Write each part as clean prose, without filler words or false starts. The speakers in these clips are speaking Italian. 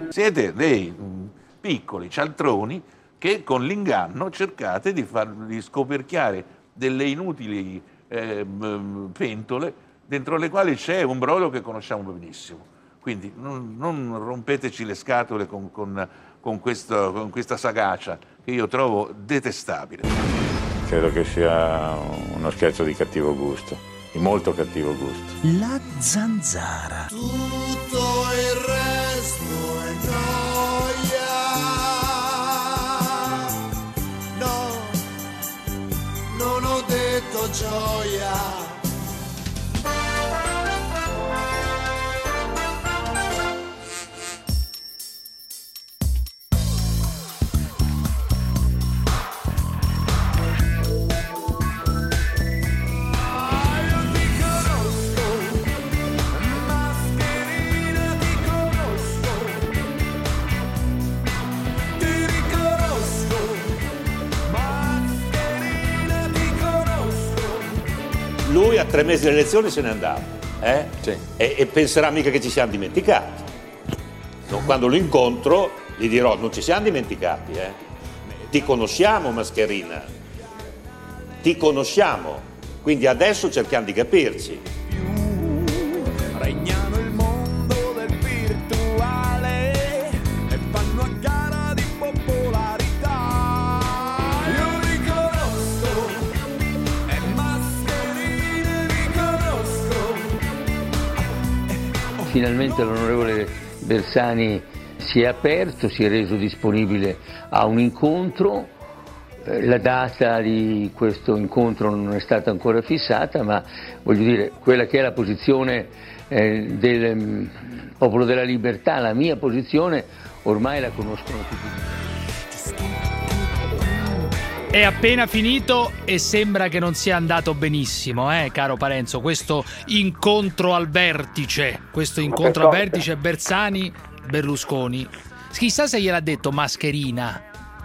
Siete dei piccoli cialtroni che con l'inganno cercate di scoperchiare delle inutili pentole dentro le quali c'è un brodo che conosciamo benissimo. Quindi non rompeteci le scatole con questa sagacia che io trovo detestabile. Credo che sia uno scherzo di cattivo gusto, di molto cattivo gusto. La zanzara. Tutto il resto è gioia. No, non ho detto gioia. Lui a 3 mesi dalle elezioni se n'è andato, Sì. e penserà mica che ci siamo dimenticati. No, quando lo incontro gli dirò: non ci siamo dimenticati, ti conosciamo, mascherina, ti conosciamo, quindi adesso cerchiamo di capirci. Regnano il mondo del virtuale e fanno a gara di popolarità. Io li conosco e mascherine li conosco. Finalmente l'onorevole Bersani si è aperto, si è reso disponibile a un incontro. La data di questo incontro non è stata ancora fissata, ma voglio dire, quella che è la posizione del Popolo della Libertà, la mia posizione, ormai la conoscono tutti. È appena finito e sembra che non sia andato benissimo, caro Parenzo, questo incontro al vertice, Bersani-Berlusconi. Chissà se gliel'ha detto mascherina.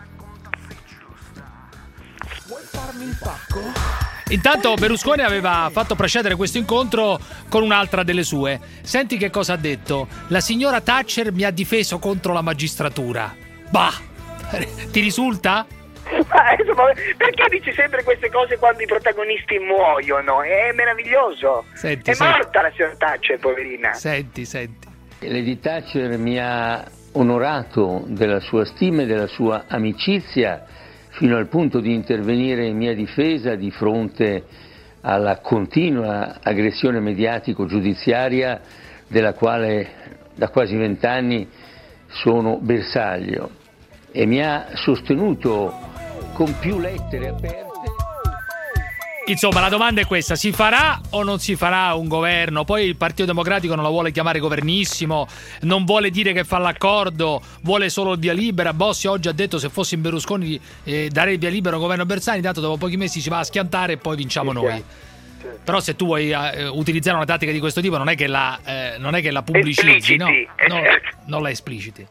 Intanto Berlusconi aveva fatto precedere questo incontro con un'altra delle sue. Senti che cosa ha detto: la signora Thatcher mi ha difeso contro la magistratura. Bah, ti risulta? Ma insomma, perché dici sempre queste cose quando i protagonisti muoiono? È meraviglioso. Senti, morta la signora Thatcher, poverina. Senti. Lady Thatcher mi ha onorato della sua stima e della sua amicizia, fino al punto di intervenire in mia difesa di fronte alla continua aggressione mediatico-giudiziaria della quale da quasi 20 anni sono bersaglio, e mi ha sostenuto con più lettere aperte. Insomma, la domanda è questa: si farà o non si farà un governo? Poi il Partito Democratico non lo vuole chiamare governissimo, non vuole dire che fa l'accordo, vuole solo il via libera. Bossi oggi ha detto: se fossi in Berlusconi darei il via libera al governo Bersani, tanto dopo pochi mesi si va a schiantare e poi vinciamo noi. Però se tu vuoi utilizzare una tattica di questo tipo non è che la pubblicizzi, no? Non la espliciti.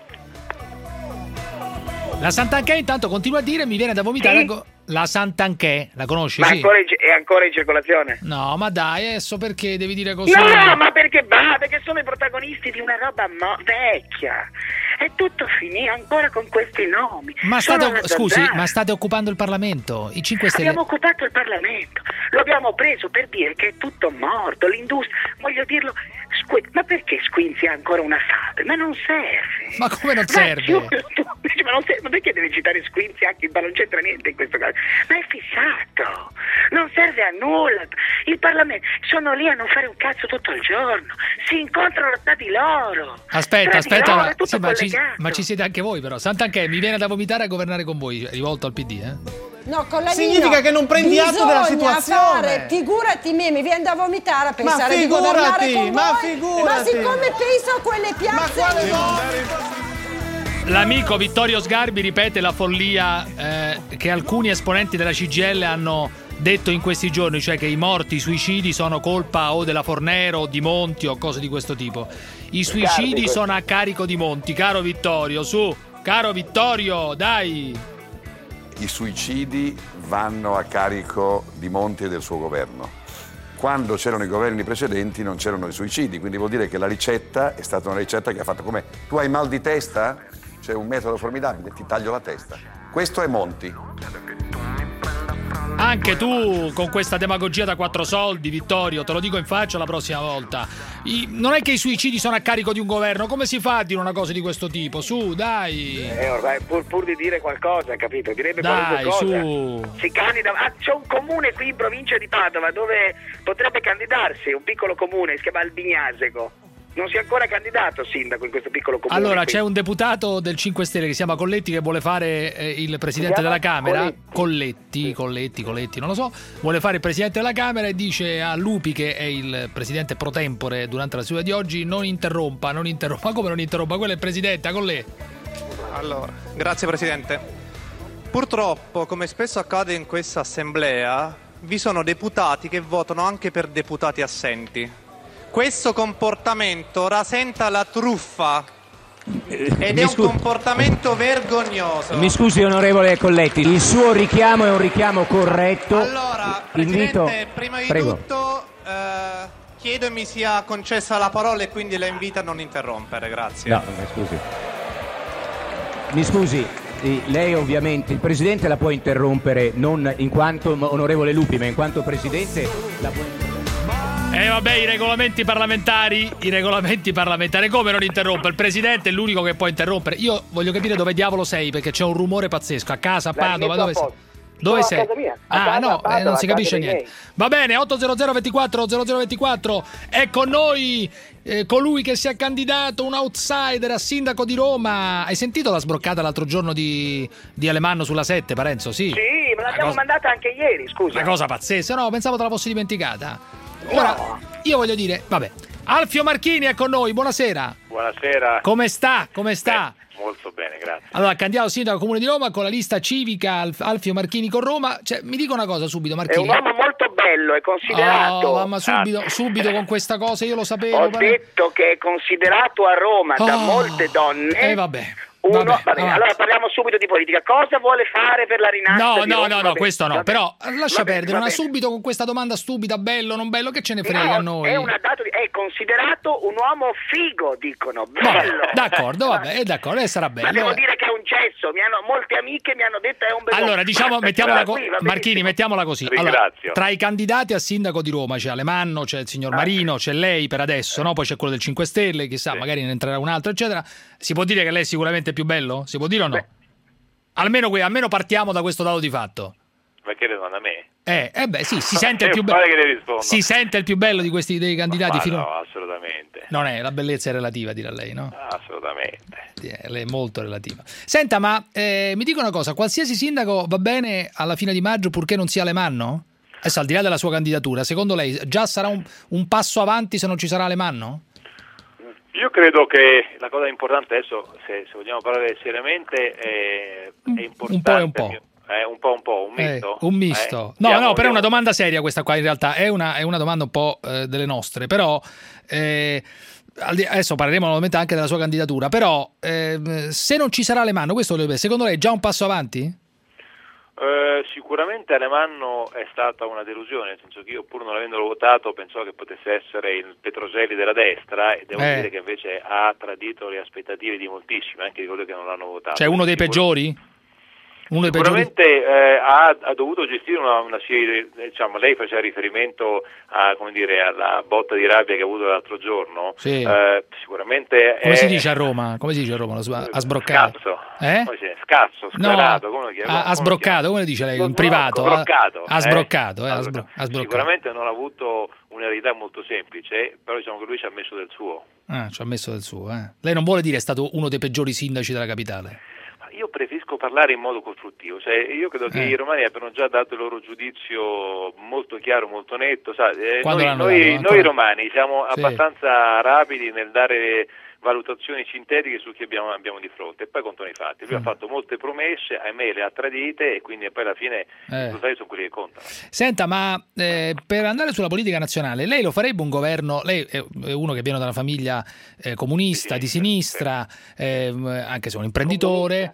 La Santanchè intanto continua a dire: mi viene da vomitare. La Santanchè, la conosci? Ma è ancora in circolazione? No, ma dai, adesso perché devi dire così? No, ma perché sono i protagonisti di una roba vecchia. È tutto finito ancora con questi nomi. Ma state occupando il Parlamento? I 5 Stelle. Abbiamo occupato il Parlamento, lo abbiamo preso per dire che è tutto morto, l'industria, voglio dirlo, ma perché Squinzi ha ancora una fabbrica? Ma non serve. Ma come non serve? Ma perché deve citare Squinzi anche? Ma non c'entra niente in questo caso. Ma è fissato, non serve a nulla. Il Parlamento sono lì a non fare un cazzo tutto il giorno, si incontrano tra di loro. Aspetta, loro, sì, ma ci siete anche voi però. Santanchè, mi viene da vomitare a governare con voi, rivolto al PD, No, Collanino, significa che non prendi atto della situazione. Figurati me, mi viene da vomitare a pensare di governare con voi. Ma siccome penso a quelle piazze. L'amico Vittorio Sgarbi ripete la follia che alcuni esponenti della CGIL hanno detto in questi giorni, cioè che i morti, i suicidi sono colpa o della Fornero o di Monti o cose di questo tipo. I suicidi sono a carico di Monti, caro Vittorio, dai! I suicidi vanno a carico di Monti e del suo governo. quando c'erano i governi precedenti non c'erano i suicidi, quindi vuol dire che la ricetta è stata una ricetta che ha fatto come: tu hai mal di testa? C'è un metodo formidabile, ti taglio la testa. Questo è Monti. Anche tu con questa demagogia da 4 soldi, Vittorio, te lo dico in faccia la prossima volta. Non è che i suicidi sono a carico di un governo, come si fa a dire una cosa di questo tipo? Su, dai. Ormai pur di dire qualcosa, capito? Direbbe dai, qualunque cosa. Su. Si candida. C'è un comune qui in provincia di Padova dove potrebbe candidarsi, un piccolo comune, si chiama Albignasego. Non si è ancora candidato sindaco in questo piccolo comune. Allora, qui. c'è un deputato del 5 Stelle che si chiama Colletti che vuole fare il presidente della Camera. Colletti, non lo so. Vuole fare il presidente della Camera e dice a Lupi, che è il presidente pro tempore durante la seduta di oggi: non interrompa. Ma come non interrompa? Quello è il presidente, con lei. Allora, grazie presidente. Purtroppo, come spesso accade in questa assemblea, vi sono deputati che votano anche per deputati assenti. Questo comportamento rasenta la truffa ed è un comportamento vergognoso. Mi scusi onorevole Colletti, il suo richiamo è un richiamo corretto. Allora, Presidente, prima di tutto chiedo e mi sia concessa la parola e quindi la invito a non interrompere, grazie. No, mi scusi, lei ovviamente, il Presidente la può interrompere non in quanto onorevole Lupi, ma in quanto Presidente la può interrompere. Vabbè, i regolamenti parlamentari, come non interrompe? Il presidente è l'unico che può interrompere. Io voglio capire dove diavolo sei, perché c'è un rumore pazzesco. A casa, a Padova, dove sei? Dove sei? Non si capisce niente. Va bene, 800 24 0024. È con noi colui che si è candidato, un outsider a sindaco di Roma. Hai sentito la sbroccata l'altro giorno di Alemanno sulla 7, Parenzo? Sì, me l'abbiamo mandata anche ieri, scusa. Una cosa pazzesca, no, pensavo te la fossi dimenticata. Ora, io voglio dire, vabbè, Alfio Marchini è con noi, buonasera. Buonasera. Come sta? Molto bene, grazie. Allora, candidato sindaco al Comune di Roma con la lista civica Alfio Marchini con Roma. Cioè, mi dica una cosa subito, Marchini. È un uomo molto bello, è considerato. Ma subito con questa cosa, io lo sapevo. Ho detto che è considerato a Roma da molte donne. Vabbè. Allora parliamo subito di politica. Cosa vuole fare per la rinascita? No, questo no. Però lascia perdere, subito con questa domanda stupida, bello, non bello, che ce ne frega a noi? È considerato un uomo figo, dicono. Bello. D'accordo, sarà bello. Ma devo dire che è un cesso. Molte amiche mi hanno detto è un bel. Allora, diciamo, Marchini, mettiamola così. Allora, tra i candidati a sindaco di Roma c'è Alemanno, c'è il signor Marino, c'è lei per adesso, no? Poi c'è quello del 5 Stelle, chissà, magari ne entrerà un altro, eccetera. Si può dire che lei è sicuramente più bello? Si può dire o no? Almeno partiamo da questo dato di fatto. Ma che domanda a me? Sì, si sente il più bello. Si sente il più bello di questi dei candidati no, assolutamente. Non è, la bellezza è relativa, dirà lei, no? Assolutamente. È molto relativa. Senta, ma mi dica una cosa, qualsiasi sindaco va bene alla fine di maggio purché non sia Alemanno? Adesso, al di là della sua candidatura, secondo lei già sarà un passo avanti se non ci sarà Alemanno? Io credo che la cosa importante adesso, se vogliamo parlare seriamente, è importante. Un po', un misto. Un misto. No, però è una domanda seria questa qua in realtà, è una domanda un po' delle nostre, però adesso parleremo nuovamente anche della sua candidatura, però se non ci sarà Alemanno, questo secondo lei è già un passo avanti? Sicuramente Alemanno è stata una delusione, nel senso che io, pur non avendolo votato, pensavo che potesse essere il Petroselli della destra, e devo dire che invece ha tradito le aspettative di moltissimi, anche di quelli che non l'hanno votato. Cioè uno dei peggiori? Sicuramente ha dovuto gestire una serie, diciamo, lei faceva riferimento alla botta di rabbia che ha avuto l'altro giorno. Sì. Sicuramente come si dice a Roma? Ha sbroccato. Scazzo, sclerato, come lo chiama? Ha sbroccato, come lo dice lei in privato? Ha sbroccato. Sicuramente non ha avuto un'eredità molto semplice, però diciamo che lui ci ha messo del suo. Ci ha messo del suo. Lei non vuole dire è stato uno dei peggiori sindaci della capitale? Io preferisco parlare in modo costruttivo, cioè io credo che i romani abbiano già dato il loro giudizio molto chiaro, molto netto. Noi romani siamo abbastanza rapidi nel dare valutazioni sintetiche su chi abbiamo di fronte, e poi contano i fatti. Lui ha fatto molte promesse, ahimè le ha tradite, e quindi poi alla fine i risultati sono quelli che contano. Senta, ma per andare sulla politica nazionale, lei lo farebbe un governo? Lei è uno che viene da una famiglia comunista, di sinistra, anche se è un imprenditore.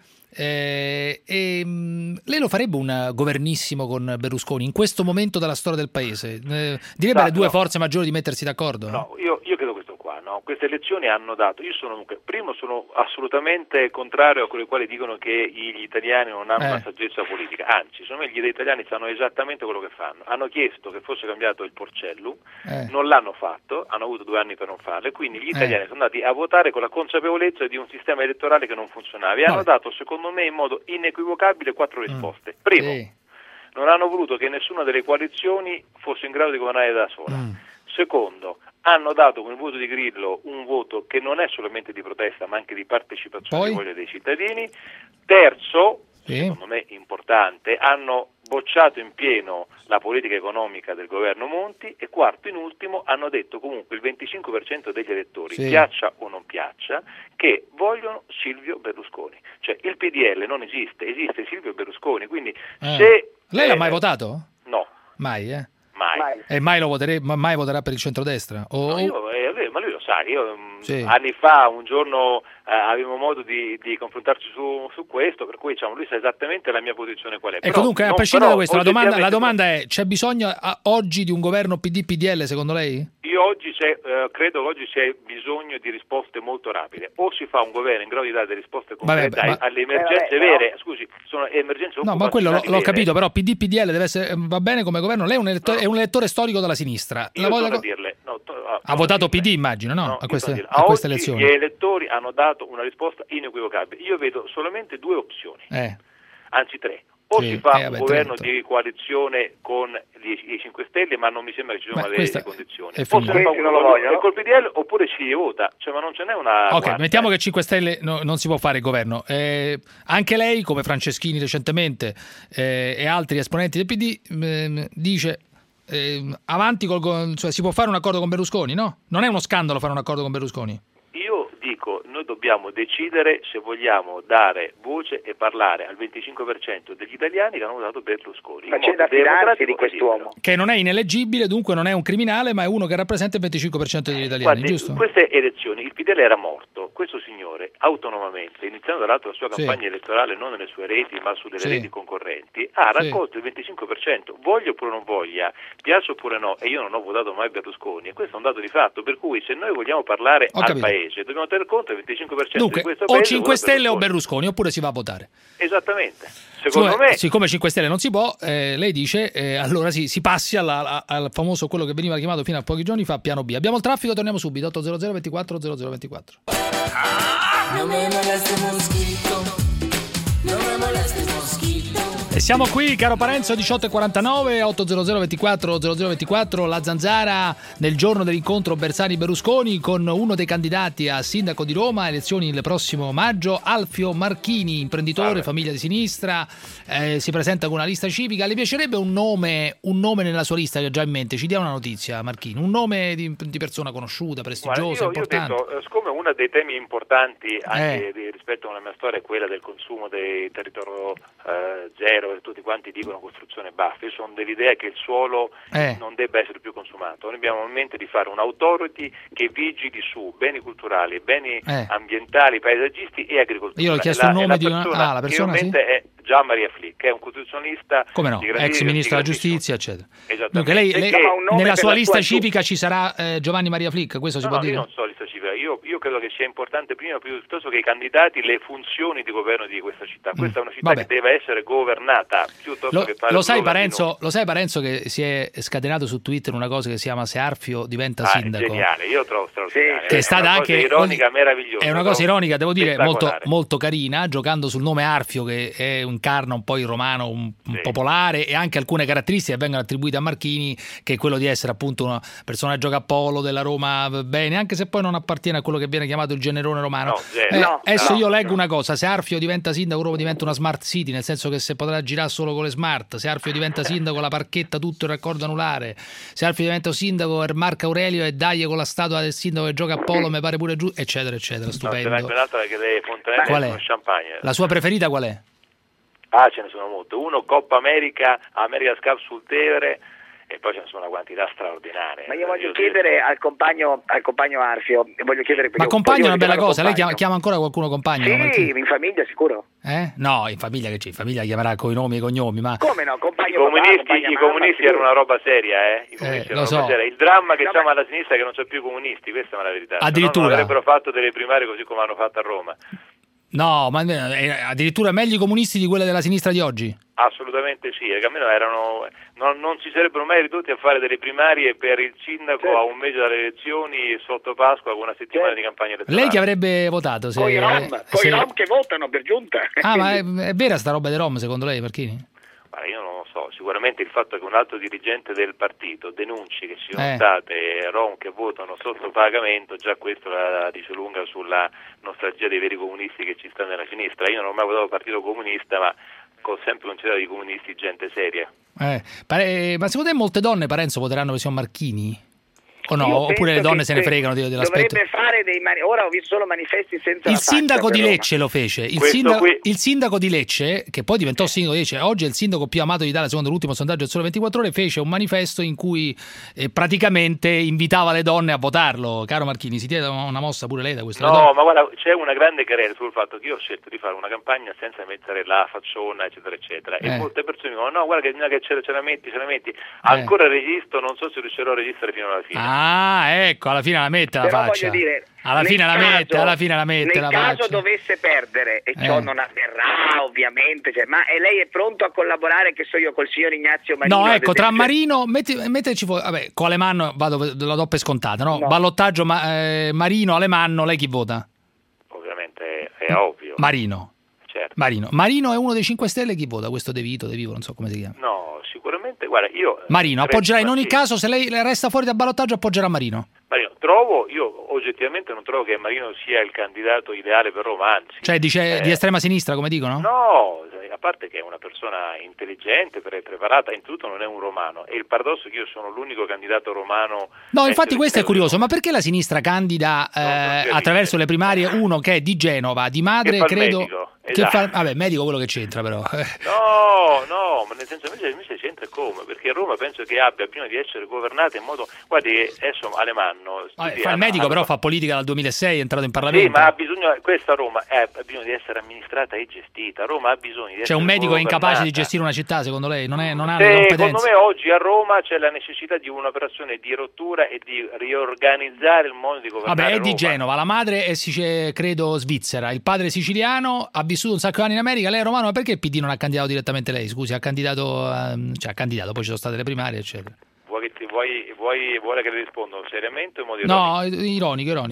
Lei lo farebbe un governissimo con Berlusconi in questo momento della storia del paese? Direbbe alle due forze maggiori di mettersi d'accordo? No, io credo questo qua, no? Queste elezioni hanno dato, sono assolutamente contrario a quelli quali dicono che gli italiani non hanno una saggezza politica, anzi, secondo me gli italiani sanno esattamente quello che fanno. Hanno chiesto che fosse cambiato il Porcellum, non l'hanno fatto, hanno avuto 2 anni per non farlo, e quindi gli italiani sono andati a votare con la consapevolezza di un sistema elettorale che non funzionava, e hanno dato, secondo me, in modo inequivocabile 4 risposte. Primo, non hanno voluto che nessuna delle coalizioni fosse in grado di governare da sola. Secondo, hanno dato con il voto di Grillo un voto che non è solamente di protesta ma anche di partecipazione di voglia dei cittadini. Terzo, secondo me importante, hanno bocciato in pieno la politica economica del governo Monti. E quarto, in ultimo, hanno detto comunque il 25% degli elettori, piaccia o non piaccia, che vogliono Silvio Berlusconi. Cioè il PDL non esiste, esiste Silvio Berlusconi, quindi se... Lei l'ha mai votato? No. Mai, Mai. E mai voterà per il centrodestra? No, ma lui lo sa, anni fa, un giorno avevamo modo di confrontarci su questo, per cui lui sa esattamente la mia posizione qual è. Ecco, dunque, a prescindere da questo, la domanda è: c'è bisogno oggi di un governo PD-PDL, secondo lei? Credo che oggi c'è bisogno di risposte molto rapide. O si fa un governo in grado di dare delle risposte concrete alle emergenze vere, scusi, sono emergenze occupazionali. No, ma quello l'ho capito, però PD-PDL deve essere, va bene come governo. Lei è un elettore storico della sinistra. Ha votato PD, immagino, no? A queste elezioni. Gli elettori hanno dato una risposta inequivocabile. Io vedo solamente 2 opzioni, anzi 3. O si fa un governo di coalizione con i 5 Stelle, ma non mi sembra che ci siano le condizioni. O si fa un governo col PDL, oppure si vota, ma non ce n'è una... Ok, mettiamo che 5 Stelle non si può fare il governo. Anche lei, come Franceschini recentemente e altri esponenti del PD, dice... avanti cioè si può fare un accordo con Berlusconi, no? Non è uno scandalo fare un accordo con Berlusconi? Io dico, noi dobbiamo decidere se vogliamo dare voce e parlare al 25% degli italiani che hanno votato Berlusconi. Ma c'è da fidarsi di quest'uomo. Che non è ineleggibile, dunque non è un criminale, ma è uno che rappresenta il 25% degli italiani. Guardi, giusto? Queste elezioni il PDL era morto, questo signore autonomamente, iniziando dall'altro la sua campagna elettorale non nelle sue reti ma su delle reti concorrenti, ha raccolto il 25%, voglia oppure non voglia, piace oppure no, e io non ho votato mai Berlusconi, e questo è un dato di fatto, per cui se noi vogliamo parlare al paese dobbiamo tener conto del 25% dunque, di questo paese. O 5 Stelle o Berlusconi, oppure si va a votare. Esattamente. Secondo me... Siccome 5 Stelle non si può, lei dice, allora si passi al famoso, quello che veniva chiamato fino a pochi giorni fa, piano B. Abbiamo il traffico, torniamo subito, 800 24 0024. Non me molestes mosquito, non me molestes mosquito. E siamo qui, caro Parenzo, 18.49, 800 24 0024, la Zanzara nel giorno dell'incontro Bersani-Berlusconi con uno dei candidati a sindaco di Roma, elezioni il prossimo maggio, Alfio Marchini, imprenditore, famiglia di sinistra, si presenta con una lista civica. Le piacerebbe un nome nella sua lista che ha già in mente? Ci dia una notizia, Marchini, un nome di persona conosciuta, prestigiosa, importante. Io penso, siccome uno dei temi importanti anche rispetto alla mia storia è quella del consumo del territorio zero, e tutti quanti dicono costruzione bassa, io sono dell'idea che il suolo non debba essere più consumato. Noi abbiamo in mente di fare un'autority che vigili su beni culturali, beni ambientali, paesaggisti e agricoltura. Io ho chiesto un nome di la persona che ho in mente è Gian Maria Flick, che è un costituzionalista, come no, ex ministro della giustizia, eccetera. Esattamente. Lei nella sua lista civica ci sarà Giovanni Maria Flick, questo si può dire? Io non so lista civica, io credo che sia importante prima piuttosto che i candidati le funzioni di governo di questa città. Questa è una città che deve essere governata piuttosto che fare lo sai Parenzo che si è scatenato su Twitter una cosa che si chiama Se Arfio diventa sindaco. È geniale, io lo trovo straordinario. Che è stata anche ironica, meravigliosa. È una cosa ironica, devo dire, molto, molto carina, giocando sul nome Arfio, che incarna un po' il romano un popolare, e anche alcune caratteristiche che vengono attribuite a Marchini, che è quello di essere appunto un personaggio cappolo della Roma bene, anche se poi non ha appartiene a quello che viene chiamato il generone romano. No, zero. Adesso io leggo una cosa: se Arfio diventa sindaco, Roma diventa una smart city, nel senso che se potrà girare solo con le smart. Se Arfio diventa sindaco, la parchetta tutto il raccordo anulare. Se Arfio diventa sindaco, Marco Aurelio e Daglie con la statua del sindaco che gioca a polo, mi pare pure giù, eccetera eccetera. Stupendo. No, un'altra che le fontanelle Qual è? sono champagne. La sua preferita qual è? Ah, ce ne sono molte. Uno, Coppa America, America's Cup sul Tevere, e poi ce ne sono una quantità straordinaria. Ma io voglio chiedere al compagno Arfio, voglio chiedere... Ma compagno è una bella cosa, lei chiama ancora qualcuno compagno? Sì, in famiglia sicuro. No, in famiglia che c'è? In famiglia chiamerà con i nomi e i cognomi, ma... Come no, compagno I comunisti erano una roba seria, I comunisti erano lo so. roba seria. Il dramma che c'è alla sinistra è che non c'è più comunisti, questa è la verità. Addirittura. Non avrebbero fatto delle primarie così come hanno fatto a Roma. No, ma addirittura meglio i comunisti di quelle della sinistra di oggi? Assolutamente sì, perché almeno non si sarebbero mai ridotti a fare delle primarie per il sindaco a un mese dalle elezioni, sotto Pasqua, con una settimana di campagna elettorale. Lei che avrebbe votato? Con i Rom che votano per giunta. Ah, ma è vera sta roba dei Rom secondo lei, Marchini? Guarda, io non lo so, sicuramente il fatto che un altro dirigente del partito denunci che ci sono state Rom che votano sotto pagamento, già questo la dice lunga sulla nostalgia dei veri comunisti che ci stanno nella sinistra. Io non ho mai votato partito comunista, ma ho sempre considerato i comunisti gente seria. Ma secondo te molte donne, Parenzo, voteranno per Marchini? O no? Oppure le donne se ne fregano dell'aspetto? Dovrebbe fare ora ho visto solo manifesti senza il sindaco di Lecce lo fece. Il sindaco di Lecce, che poi diventò sindaco di Lecce, oggi è il sindaco più amato d'Italia secondo l'ultimo sondaggio del Sole 24 Ore, fece un manifesto in cui praticamente invitava le donne a votarlo. Caro Marchini, si tiene una mossa pure lei da questo? No, ma guarda, c'è una grande querela sul fatto che io ho scelto di fare una campagna senza mettere la facciona, eccetera, eccetera. E molte persone dicono, no, guarda che ce la metti. Ancora resisto, non so se riuscirò a resistere fino alla fine. Ah, ecco, alla fine la mette la faccia. Voglio dire, alla fine la mette nel caso dovesse perdere, e ciò non avverrà ovviamente, ma lei è pronto a collaborare, che so io, col signor Ignazio Marino? No, ecco, tra Marino, metterci fuori, vabbè, con Alemanno la do per scontata, no? Ballottaggio Marino, Alemanno, lei chi vota? Ovviamente è ovvio. Marino. Certo. Marino è uno dei 5 Stelle, chi vota? Questo De Vivo, non so come si chiama. No, sicuramente, guarda, io... Marino, appoggerà in ogni caso, se lei resta fuori dal ballottaggio, appoggerà Marino. Io oggettivamente non trovo che Marino sia il candidato ideale per Roma, anzi. Cioè dice di estrema sinistra, come dicono? No, a parte che è una persona intelligente, preparata, in tutto non è un romano, e il paradosso è che io sono l'unico candidato romano. No, infatti questo è curioso, ma perché la sinistra candida attraverso le primarie uno che è di Genova, di madre, che credo... Medico. Vabbè, medico quello che c'entra però. No, ma nel senso invece c'entra come? Perché Roma penso che abbia bisogno di essere governata in modo... Guardi, adesso Alemanno... fa il medico, però fa politica dal 2006, è entrato in Parlamento. Sì, ma ha bisogno, questa Roma ha bisogno di essere amministrata e gestita. Roma ha bisogno di essere un medico governata. È incapace di gestire una città, secondo lei? Non ha le competenze? Secondo me oggi a Roma c'è la necessità di un'operazione di rottura e di riorganizzare il modo di governare. Vabbè, è Roma. di Genova, la madre è credo svizzera, il padre è siciliano, ha vissuto un sacco di anni in America, lei è romano, ma perché il PD non ha candidato direttamente lei? Scusi, ha candidato, poi ci sono state le primarie, eccetera. Vuole che le rispondo seriamente o in modo ironico? No,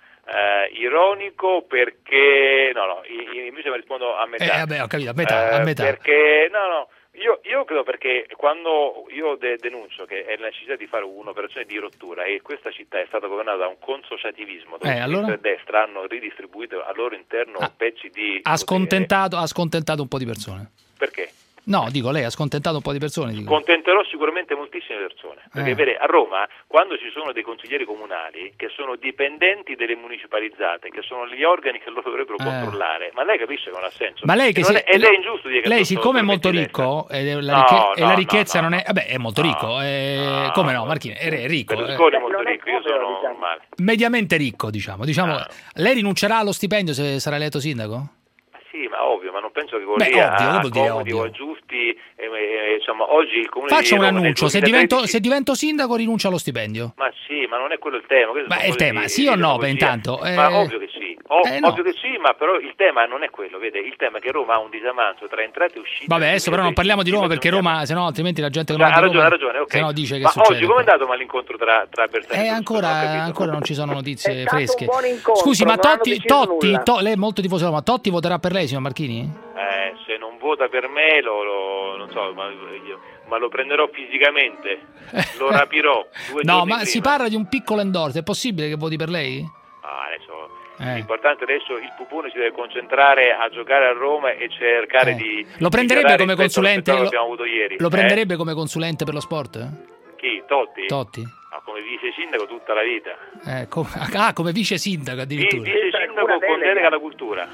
ironico perché... No, invece mi rispondo a metà. Vabbè, ho capito, a metà. Perché, io credo perché quando io denuncio che è la necessità di fare un'operazione di rottura e questa città è stata governata da un consociativismo dove sinistra e destra hanno ridistribuito al loro interno pezzi di... Ha scontentato un po' di persone. Perché? No, dico, lei ha scontentato un po' di persone. Contenterò sicuramente moltissime persone, perché vede, a Roma, quando ci sono dei consiglieri comunali che sono dipendenti delle municipalizzate, che sono gli organi che loro dovrebbero controllare, ma lei capisce che non ha senso. Ma lei ed è ingiusto dire che lei siccome è molto ricco e la ricchezza non è... Vabbè, è molto ricco. Come no, Marchini, è ricco. Berlusconi è molto ricco, io sono normale. Mediamente ricco, diciamo. Lei rinuncerà allo stipendio se sarà eletto sindaco? Sì, ma ovvio, ma non penso che quello lì accomodi o aggiusti, insomma, oggi il comune faccio di Roma un annuncio, se divento sindaco rinuncio allo stipendio. Ma sì, ma non è quello il tema. Ma è il tema, sì o no, intanto? Ma ovvio che sì, ovvio che sì, ma però il tema non è quello, vede, il tema è che Roma ha un disavanzo tra entrate e uscite. Vabbè, adesso però non parliamo di Roma perché Roma, se no altrimenti la gente che non ha ragione, ok. Se no dice che ma succede. oggi come è andato l'incontro tra Bersani e ancora non ci sono notizie fresche. Un buon incontro, scusi, ma Totti, lei è molto tifoso, ma Totti voterà per lei, signor Marchini? Se non vota per me non so, ma lo prenderò fisicamente, lo rapirò. No, ma si parla di un piccolo endorso, è possibile che voti per lei? L'importante adesso, il Pupone si deve concentrare a giocare a Roma e cercare di... Lo prenderebbe come consulente? Che abbiamo avuto ieri. Lo prenderebbe come consulente per lo sport? Chi? Totti? Totti. No, come vice sindaco tutta la vita. Come vice sindaco addirittura. Vice sindaco con delega alla cultura.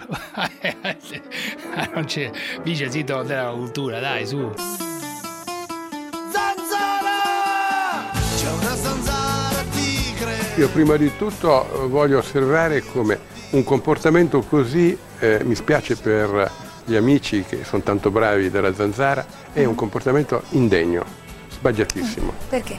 Non c'è vice sindaco con delega alla cultura, dai, su. C'è una zanzara tigre. Io prima di tutto voglio osservare come un comportamento così, mi spiace per gli amici che sono tanto bravi della zanzara, è un comportamento indegno, sbagliatissimo. Perché?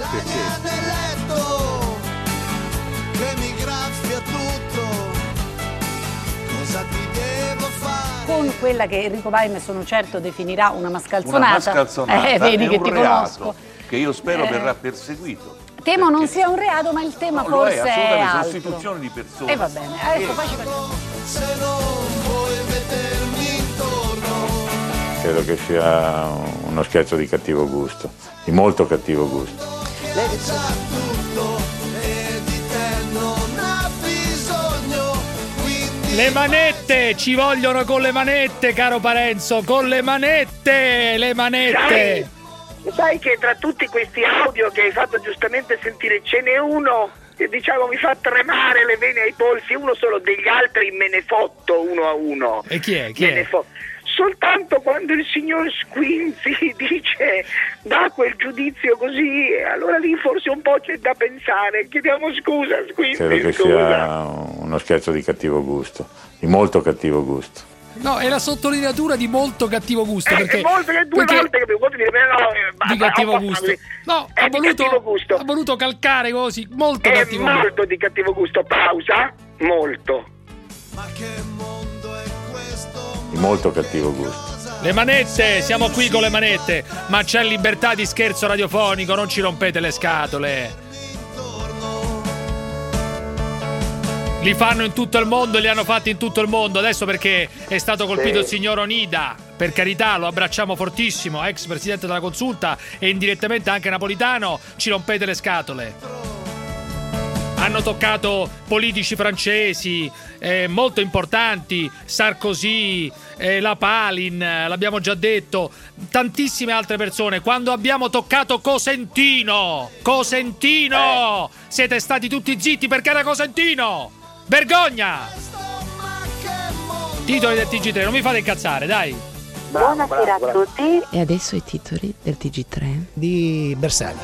Che mi graffia tutto. Cosa ti devo fare? Con quella che Enrico Paime sono certo definirà una mascalzonata. Una mascalzonata vedi è che un ti reato conosco. che io spero verrà perseguito. Temo non sia un reato, ma il tema No, forse lo è altro. assolutamente sostituzione di persone. E va bene, adesso poi ci parliamo. Se non vuoi mettermi intorno. Credo che sia uno scherzo di cattivo gusto, di molto cattivo gusto. Lei sa tutto e di te non ha bisogno. Quindi Le manette, ci vogliono con le manette, caro Parenzo, con le manette. Sai che tra tutti questi audio che hai fatto giustamente sentire ce n'è uno che diciamo mi fa tremare le vene ai polsi, uno solo, degli altri me ne fotto uno a uno. E chi è? Soltanto quando il signor Squinzi dice dà quel giudizio così, allora lì forse un po' c'è da pensare. Chiediamo scusa, Squinzi. Credo che sia uno scherzo di cattivo gusto, di molto cattivo gusto. No, è la sottolineatura di molto cattivo gusto. Perché due volte che mi vuoi dire di cattivo gusto. No, ha voluto calcare così, molto cattivo gusto. Molto di cattivo gusto, pausa, molto. Ma che mondo è questo? Di molto cattivo gusto. Le manette, siamo qui con le manette, ma c'è libertà di scherzo radiofonico, non ci rompete le scatole. Li fanno in tutto il mondo, li hanno fatti in tutto il mondo. Adesso perché è stato colpito il signor Onida, per carità, lo abbracciamo fortissimo, ex presidente della Consulta e indirettamente anche napolitano, ci rompete le scatole. Hanno toccato politici francesi molto importanti, Sarkozy, la Palin, l'abbiamo già detto, tantissime altre persone. Quando abbiamo toccato Cosentino, siete stati tutti zitti perché era Cosentino. Vergogna! Titoli del TG3, non mi fate incazzare, dai. Buonasera a tutti. E adesso i titoli del TG3 di Bersani.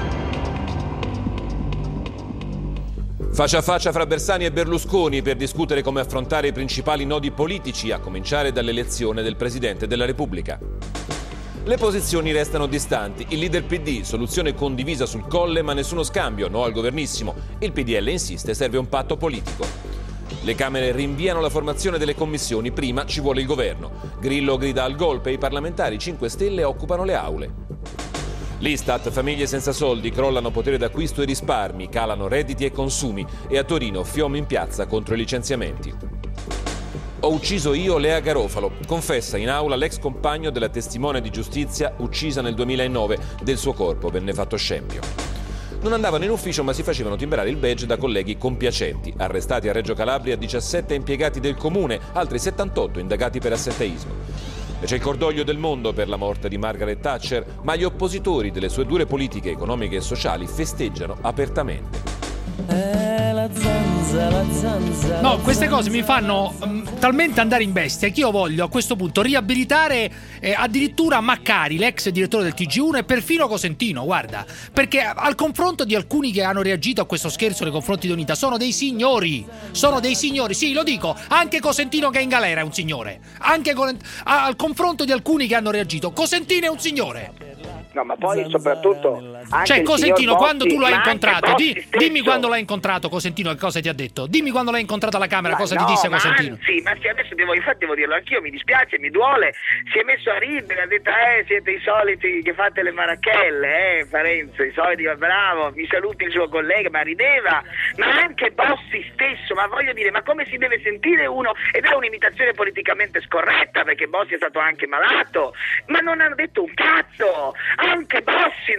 Faccia a faccia fra Bersani e Berlusconi per discutere come affrontare i principali nodi politici, a cominciare dall'elezione del Presidente della Repubblica. Le posizioni restano distanti. Il leader PD, soluzione condivisa sul Colle ma nessuno scambio, no al governissimo. Il PDL insiste, serve un patto politico. Le Camere rinviano la formazione delle commissioni, prima ci vuole il governo. Grillo grida al golpe e i parlamentari 5 Stelle occupano le aule. L'Istat, famiglie senza soldi, crollano potere d'acquisto e risparmi, calano redditi e consumi e a Torino fiume in piazza contro i licenziamenti. Ho ucciso io Lea Garofalo, confessa in aula l'ex compagno della testimone di giustizia uccisa nel 2009, del suo corpo venne fatto scempio. Non andavano in ufficio ma si facevano timbrare il badge da colleghi compiacenti. Arrestati a Reggio Calabria 17 impiegati del comune, altri 78 indagati per assenteismo. E c'è il cordoglio del mondo per la morte di Margaret Thatcher, ma gli oppositori delle sue dure politiche economiche e sociali festeggiano apertamente. No, queste cose mi fanno talmente andare in bestia che io voglio a questo punto riabilitare addirittura Maccari, l'ex direttore del TG1, e perfino Cosentino, guarda, perché al confronto di alcuni che hanno reagito a questo scherzo nei confronti di Unità sono dei signori, sì, lo dico, anche Cosentino che è in galera è un signore, anche al confronto di alcuni che hanno reagito, Cosentino è un signore. No, ma poi soprattutto anche cioè Cosentino, Bossi, quando tu l'hai incontrato, dimmi quando l'hai incontrato Cosentino, che cosa ti ha detto? Dimmi quando l'hai incontrato alla Camera, cosa ti disse Cosentino? Sì, ma adesso devo dirlo anch'io, mi dispiace, mi duole. Si è messo a ridere, ha detto siete i soliti che fate le marachelle, Parenzo, i soliti, bravo, mi saluti il suo collega, ma rideva. Ma anche Bossi stesso, ma voglio dire, ma come si deve sentire uno, ed è un'imitazione politicamente scorretta, perché Bossi è stato anche malato, ma non hanno detto un cazzo. Anche Bossi non ha detto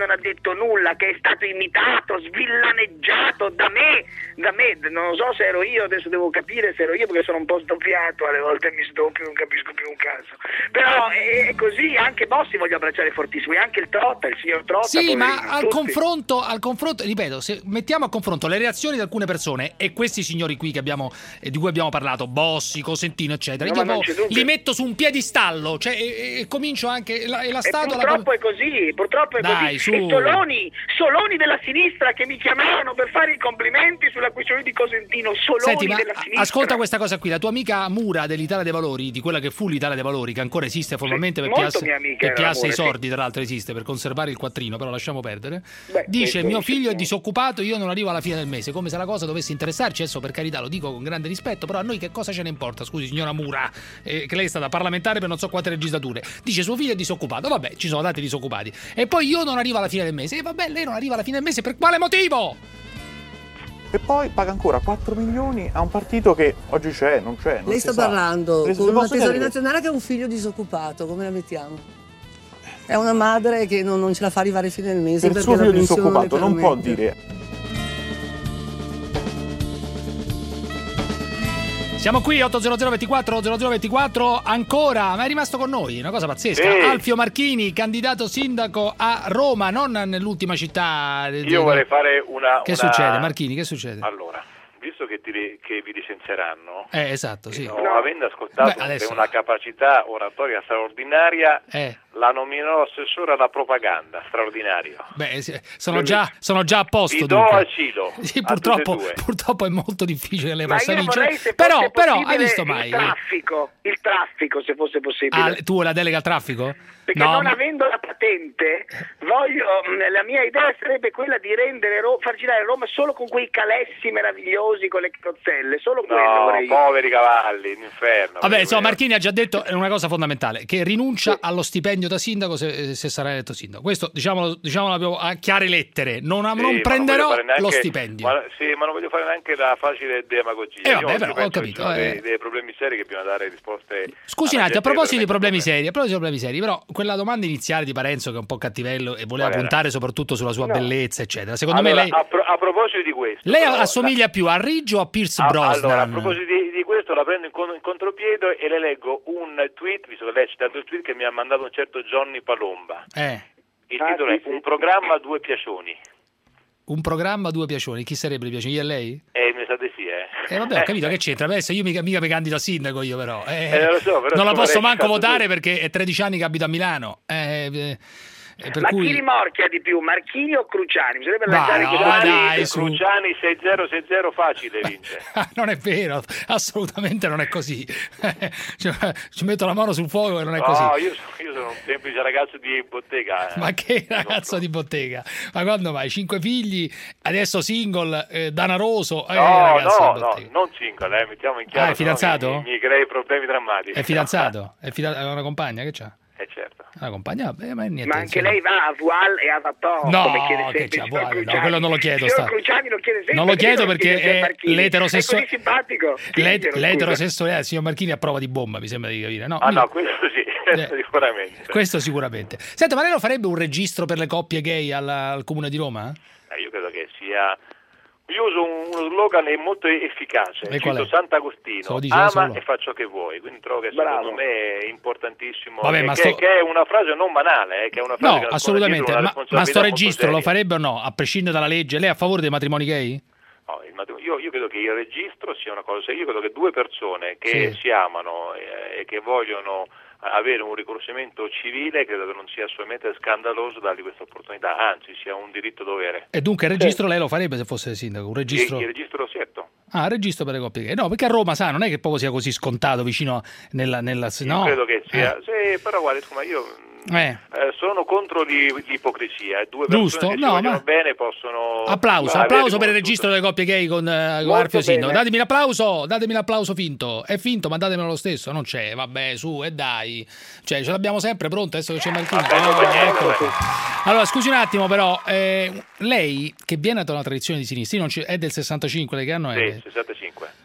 detto nulla, che è stato imitato, svillaneggiato da me, non so se ero io, adesso devo capire se ero io perché sono un po' sdoppiato, alle volte mi sdoppio, non capisco più un caso, però è così. Anche Bossi voglio abbracciare fortissimo, e anche il signor Trotta. Sì, poverino, ma al confronto, ripeto, se mettiamo a confronto le reazioni di alcune persone e questi signori qui di cui abbiamo parlato, Bossi, Cosentino, eccetera, No, io li metto su un piedistallo, cioè, e comincio anche la statua. Purtroppo è così, Dai, su. E Soloni della sinistra che mi chiamavano per fare i complimenti sulla questione di Cosentino. Senti, ma della sinistra. ascolta questa cosa qui, la tua amica Mura dell'Italia dei Valori, di quella che fu l'Italia dei Valori, che ancora esiste formalmente per Piazza i Sordi, tra l'altro esiste per conservare il quattrino, però lasciamo perdere. Dice: mio figlio è disoccupato, io non arrivo alla fine del mese, come se la cosa dovesse interessarci. Adesso, per carità, lo dico con grande rispetto, però a noi che cosa ce ne importa? Scusi, signora Mura, che lei è stata parlamentare per non so quante legislature. Dice: suo figlio è disoccupato, vabbè, ci sono tanti disoccupati, e poi io non arrivo alla fine del mese. E vabbè, lei non arriva alla fine del mese per quale motivo? E poi paga ancora 4 milioni a un partito che oggi c'è, non c'è. Lei sta parlando con una tesoreria nazionale che ha un figlio disoccupato, come la mettiamo? È una madre che non ce la fa arrivare a fine del mese. Il suo figlio disoccupato non può dire... Siamo qui, 80024 ancora, ma è rimasto con noi, una cosa pazzesca. Sì. Alfio Marchini, candidato sindaco a Roma, non nell'ultima città. Io vorrei fare una... Che succede, Marchini, che succede? Allora, visto che vi licenzieranno, esatto, sì. Avendo ascoltato una capacità oratoria straordinaria, la nominerò assessore alla propaganda, straordinario. Beh, sono già a posto. Vi do acido. Sì, purtroppo è molto difficile lei possa vincere. Però hai visto mai? Il traffico, se fosse possibile. Tu la delega al traffico? Perché non avendo la patente, la mia idea sarebbe quella di far girare Roma solo con quei calessi meravigliosi con le carrozzelle, solo quello vorrei. Poveri cavalli, l'inferno. Vabbè, insomma, Marchini ha già detto una cosa fondamentale, che rinuncia allo stipendio da sindaco se sarà eletto sindaco. Questo diciamolo a chiare lettere, non prenderò lo stipendio. Ma non voglio fare neanche la facile demagogia. Vabbè, però, ho capito. Dei problemi seri che bisogna dare risposte. Scusi un attimo, a proposito di problemi seri, però quella domanda iniziale di Parenzo che è un po' cattivello e voleva puntare soprattutto sulla sua bellezza, eccetera. Secondo me lei a proposito di questo, lei assomiglia più a Riggio o a Pierce Brosnan? Allora, a proposito di questo, la prendo in contropiede e le leggo un tweet, visto che lei ha citato il tweet che mi ha mandato un certo Johnny Palomba. Il titolo è Un programma, due piacioni. Un programma, due piacioni. Chi sarebbe i piacioni? Io e lei? Mi sa di sì, vabbè, ho capito, che c'entra? Adesso io mica mi candido a sindaco io, però. Lo so, però non la posso manco votare perché è 13 anni che abito a Milano. Ma chi rimorchia di più, Marchini o Cruciani? Mi sarebbe Cruciani 6-0 facile vince. Non è vero, assolutamente non è così. Ci metto la mano sul fuoco e non è così. Io sono un semplice ragazzo di bottega. Ma che ragazzo di bottega? Ma quando mai? 5 figli, adesso single, danaroso. No, non single, mettiamo in chiaro. È fidanzato? Mi crei problemi drammatici. È fidanzato? È una compagna, che c'ha? Certo. Una compagna, ma niente. Ma anche lei va a Voile e a Vator. No, che c'ha Voile, no, quello non lo chiedo. Cruciani lo chiede sempre. Non lo chiedo perché è l'eterosessuale. È così simpatico. L'eterosessuale, il signor Marchini, a prova di bomba, mi sembra di capire. No, questo sì, sicuramente. Questo sicuramente. Senta, ma lei lo farebbe un registro per le coppie gay al Comune di Roma? Io credo che sia... Io uso uno slogan molto efficace, cito Sant'Agostino, ama e fa ciò che vuoi, quindi trovo che secondo me è importantissimo. Vabbè, che è una frase non banale, che è una frase no, assolutamente, ma sto registro lo farebbe o no, a prescindere dalla legge? Lei è a favore dei matrimoni gay? No, io credo che il registro sia una cosa, io credo che due persone che si amano e che vogliono avere un riconoscimento civile, credo che non sia assolutamente scandaloso dargli questa opportunità, anzi sia un diritto dovere. E dunque il registro lei lo farebbe se fosse sindaco? Un registro? Il registro certo. Il registro per le coppie gay. No, perché a Roma, sa, non è che proprio sia così scontato vicino nella Io credo che sia, sì, però guarda, insomma, io sono contro l'ipocrisia. Due persone che si vogliono bene possono... Applauso per il registro delle coppie gay con Alfio Sindaco. Datemi l'applauso finto. È finto, ma datemelo lo stesso. Non c'è, vabbè, su, e dai. Cioè, ce l'abbiamo sempre pronto, adesso che c'è Marchini. Allora, scusi un attimo, però, lei, che viene da una tradizione di sinistra, è del 65, lei che anno è? Sì, 65.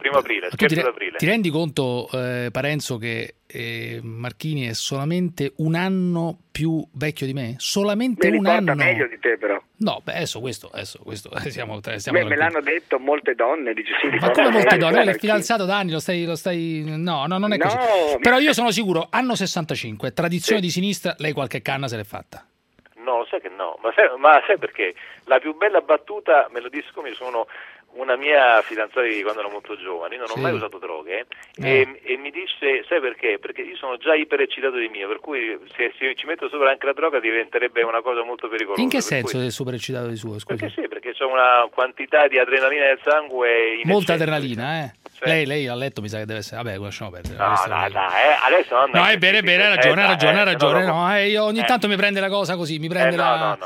1° aprile, scherzo d'aprile. Ti rendi conto, Parenzo, che Marchini è solamente un anno più vecchio di me? Solamente un anno. Meglio di te, però. No, beh, adesso questo stiamo me l'hanno detto molte donne, dice sì. Ma come molte donne? Lei è fidanzato da anni, lo stai... No, non è così. Però io sono sicuro, anno 65, tradizione di sinistra, lei qualche canna se l'è fatta. No, sai che no, ma sai perché? La più bella battuta, me lo disse come sono una mia fidanzata di quando ero molto giovane, non ho mai usato droghe, e mi disse, sai perché? Perché io sono già ipereccitato di mio, per cui se ci metto sopra anche la droga diventerebbe una cosa molto pericolosa. In che senso è supereccitato di suo? Scusi. Perché c'è una quantità di adrenalina nel sangue molta adrenalina, Lei a letto mi sa che deve essere... Vabbè, lasciamo perdere. Adesso no, è bene, hai ragione. No, io ogni tanto mi prende la cosa così, mi prende la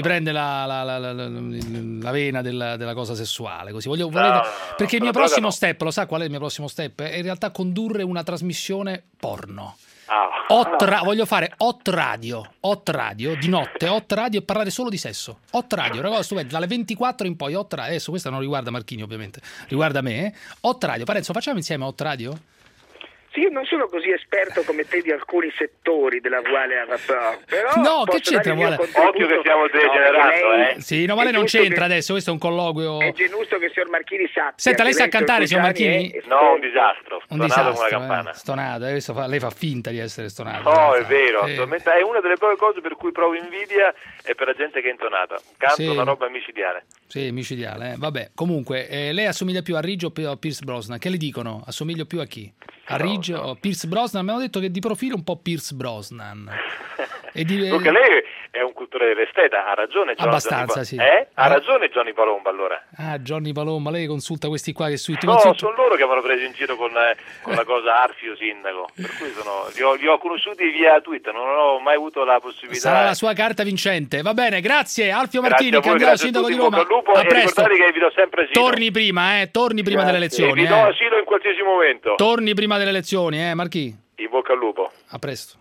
vena della cosa sessuale, così. Perché il mio prossimo step, lo sa qual è il mio prossimo step? È in realtà condurre una trasmissione porno. Voglio fare hot radio di notte, hot radio e parlare solo di sesso. Hot radio, una cosa stupenda, dalle 24 in poi hot radio. Adesso questa non riguarda Marchini, ovviamente, riguarda me. Hot radio, Parenzo, facciamo insieme hot radio? Sì, io non sono così esperto come te di alcuni settori della voile à vapeur, però no, che c'entra voile? Occhio che stiamo degenerando, Sì, no, ma lei non c'entra adesso, questo è un colloquio. È giusto che il signor Marchini sappia. Senta, lei sa cantare, signor Marchini? No, un disastro. Un disastro, come una campana. Stonato, lei fa finta di essere stonato. No, è vero, è una delle poche cose per cui provo invidia è per la gente che è intonata. Canto una roba micidiale. Sì, micidiale, Vabbè, comunque, lei assomiglia più a Ridge o a Pierce Brosnan? Che le dicono? Assomiglio più a chi? A Ridge o Pierce Brosnan? Mi hanno detto che di profilo un po' Pierce Brosnan. Dunque lei è un cultore dell'esteta, ha ragione Johnny. Abbastanza, sì. Ha ragione Johnny Palomba, allora. Johnny Palomba, lei consulta questi qua che sui No, sono loro che mi hanno preso in giro con la cosa Arfio sindaco, per cui li ho conosciuti via Twitter, non ho mai avuto la possibilità. Sarà la sua carta vincente. Va bene, grazie Alfio Marchini, candidato sindaco di Roma. A presto. Che vi do sempre asilo. Torni prima delle elezioni. Vi do asilo in qualsiasi momento. Torni prima delle elezioni, Marchini. In bocca al lupo. A presto.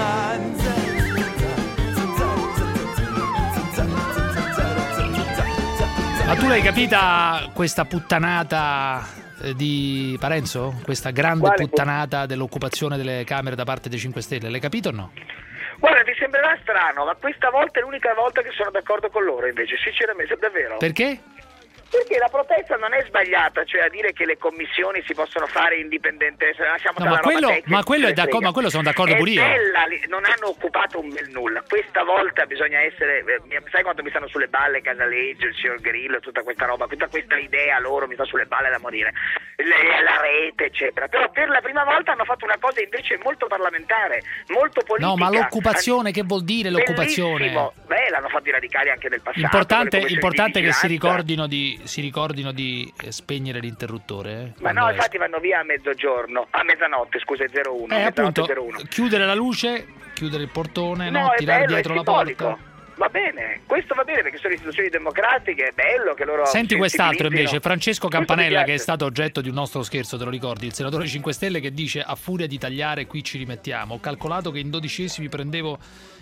Ma tu l'hai capita questa puttanata di Parenzo? Questa grande puttanata dell'occupazione delle Camere da parte dei 5 Stelle? L'hai capito o no? Guarda, ti sembrerà strano, ma questa volta è l'unica volta che sono d'accordo con loro, invece, sinceramente, davvero. Perché? Perché la protesta non è sbagliata, cioè a dire che le commissioni si possono fare indipendentemente, ma quello sono d'accordo pure io. Non hanno occupato un bel nulla. Questa volta bisogna essere, sai quanto mi stanno sulle balle Casaleggio, il signor Grillo, tutta questa roba, tutta questa idea loro mi sta sulle balle da morire, la rete eccetera. Però per la prima volta hanno fatto una cosa invece molto parlamentare, molto politica. No, ma l'occupazione, che vuol dire l'occupazione? Bellissimo. Beh, l'hanno fatto i radicali anche del passato. Importante che si ricordino di spegnere l'interruttore. Ma no, infatti vanno via a mezzanotte, 01. Appunto, 01. Chiudere la luce, chiudere il portone, bello, tirare dietro la porta. Va bene, questo va bene perché sono istituzioni democratiche, è bello che loro... Senti quest'altro invece, Francesco Campanella, che è stato oggetto di un nostro scherzo, te lo ricordi? Il senatore 5 Stelle che dice: a furia di tagliare qui ci rimettiamo. Ho calcolato che in dodicesimi prendevo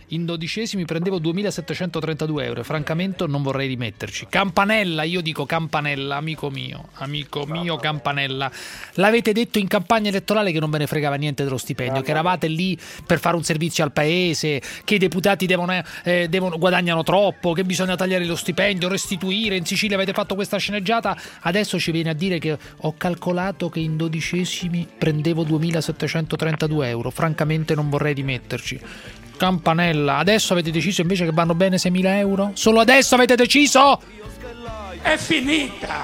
2.732 euro. Francamente non vorrei rimetterci. Campanella, io dico Campanella, amico mio Campanella, l'avete detto in campagna elettorale che non ve ne fregava niente dello stipendio, che eravate lì per fare un servizio al paese, che i deputati guadagnano troppo, che bisogna tagliare lo stipendio, restituire. In Sicilia avete fatto questa sceneggiata, adesso ci viene a dire che ho calcolato che in dodicesimi prendevo 2.732 euro. Francamente non vorrei rimetterci. Campanella, adesso avete deciso invece che vanno bene 6.000 euro? Solo adesso avete deciso? È finita!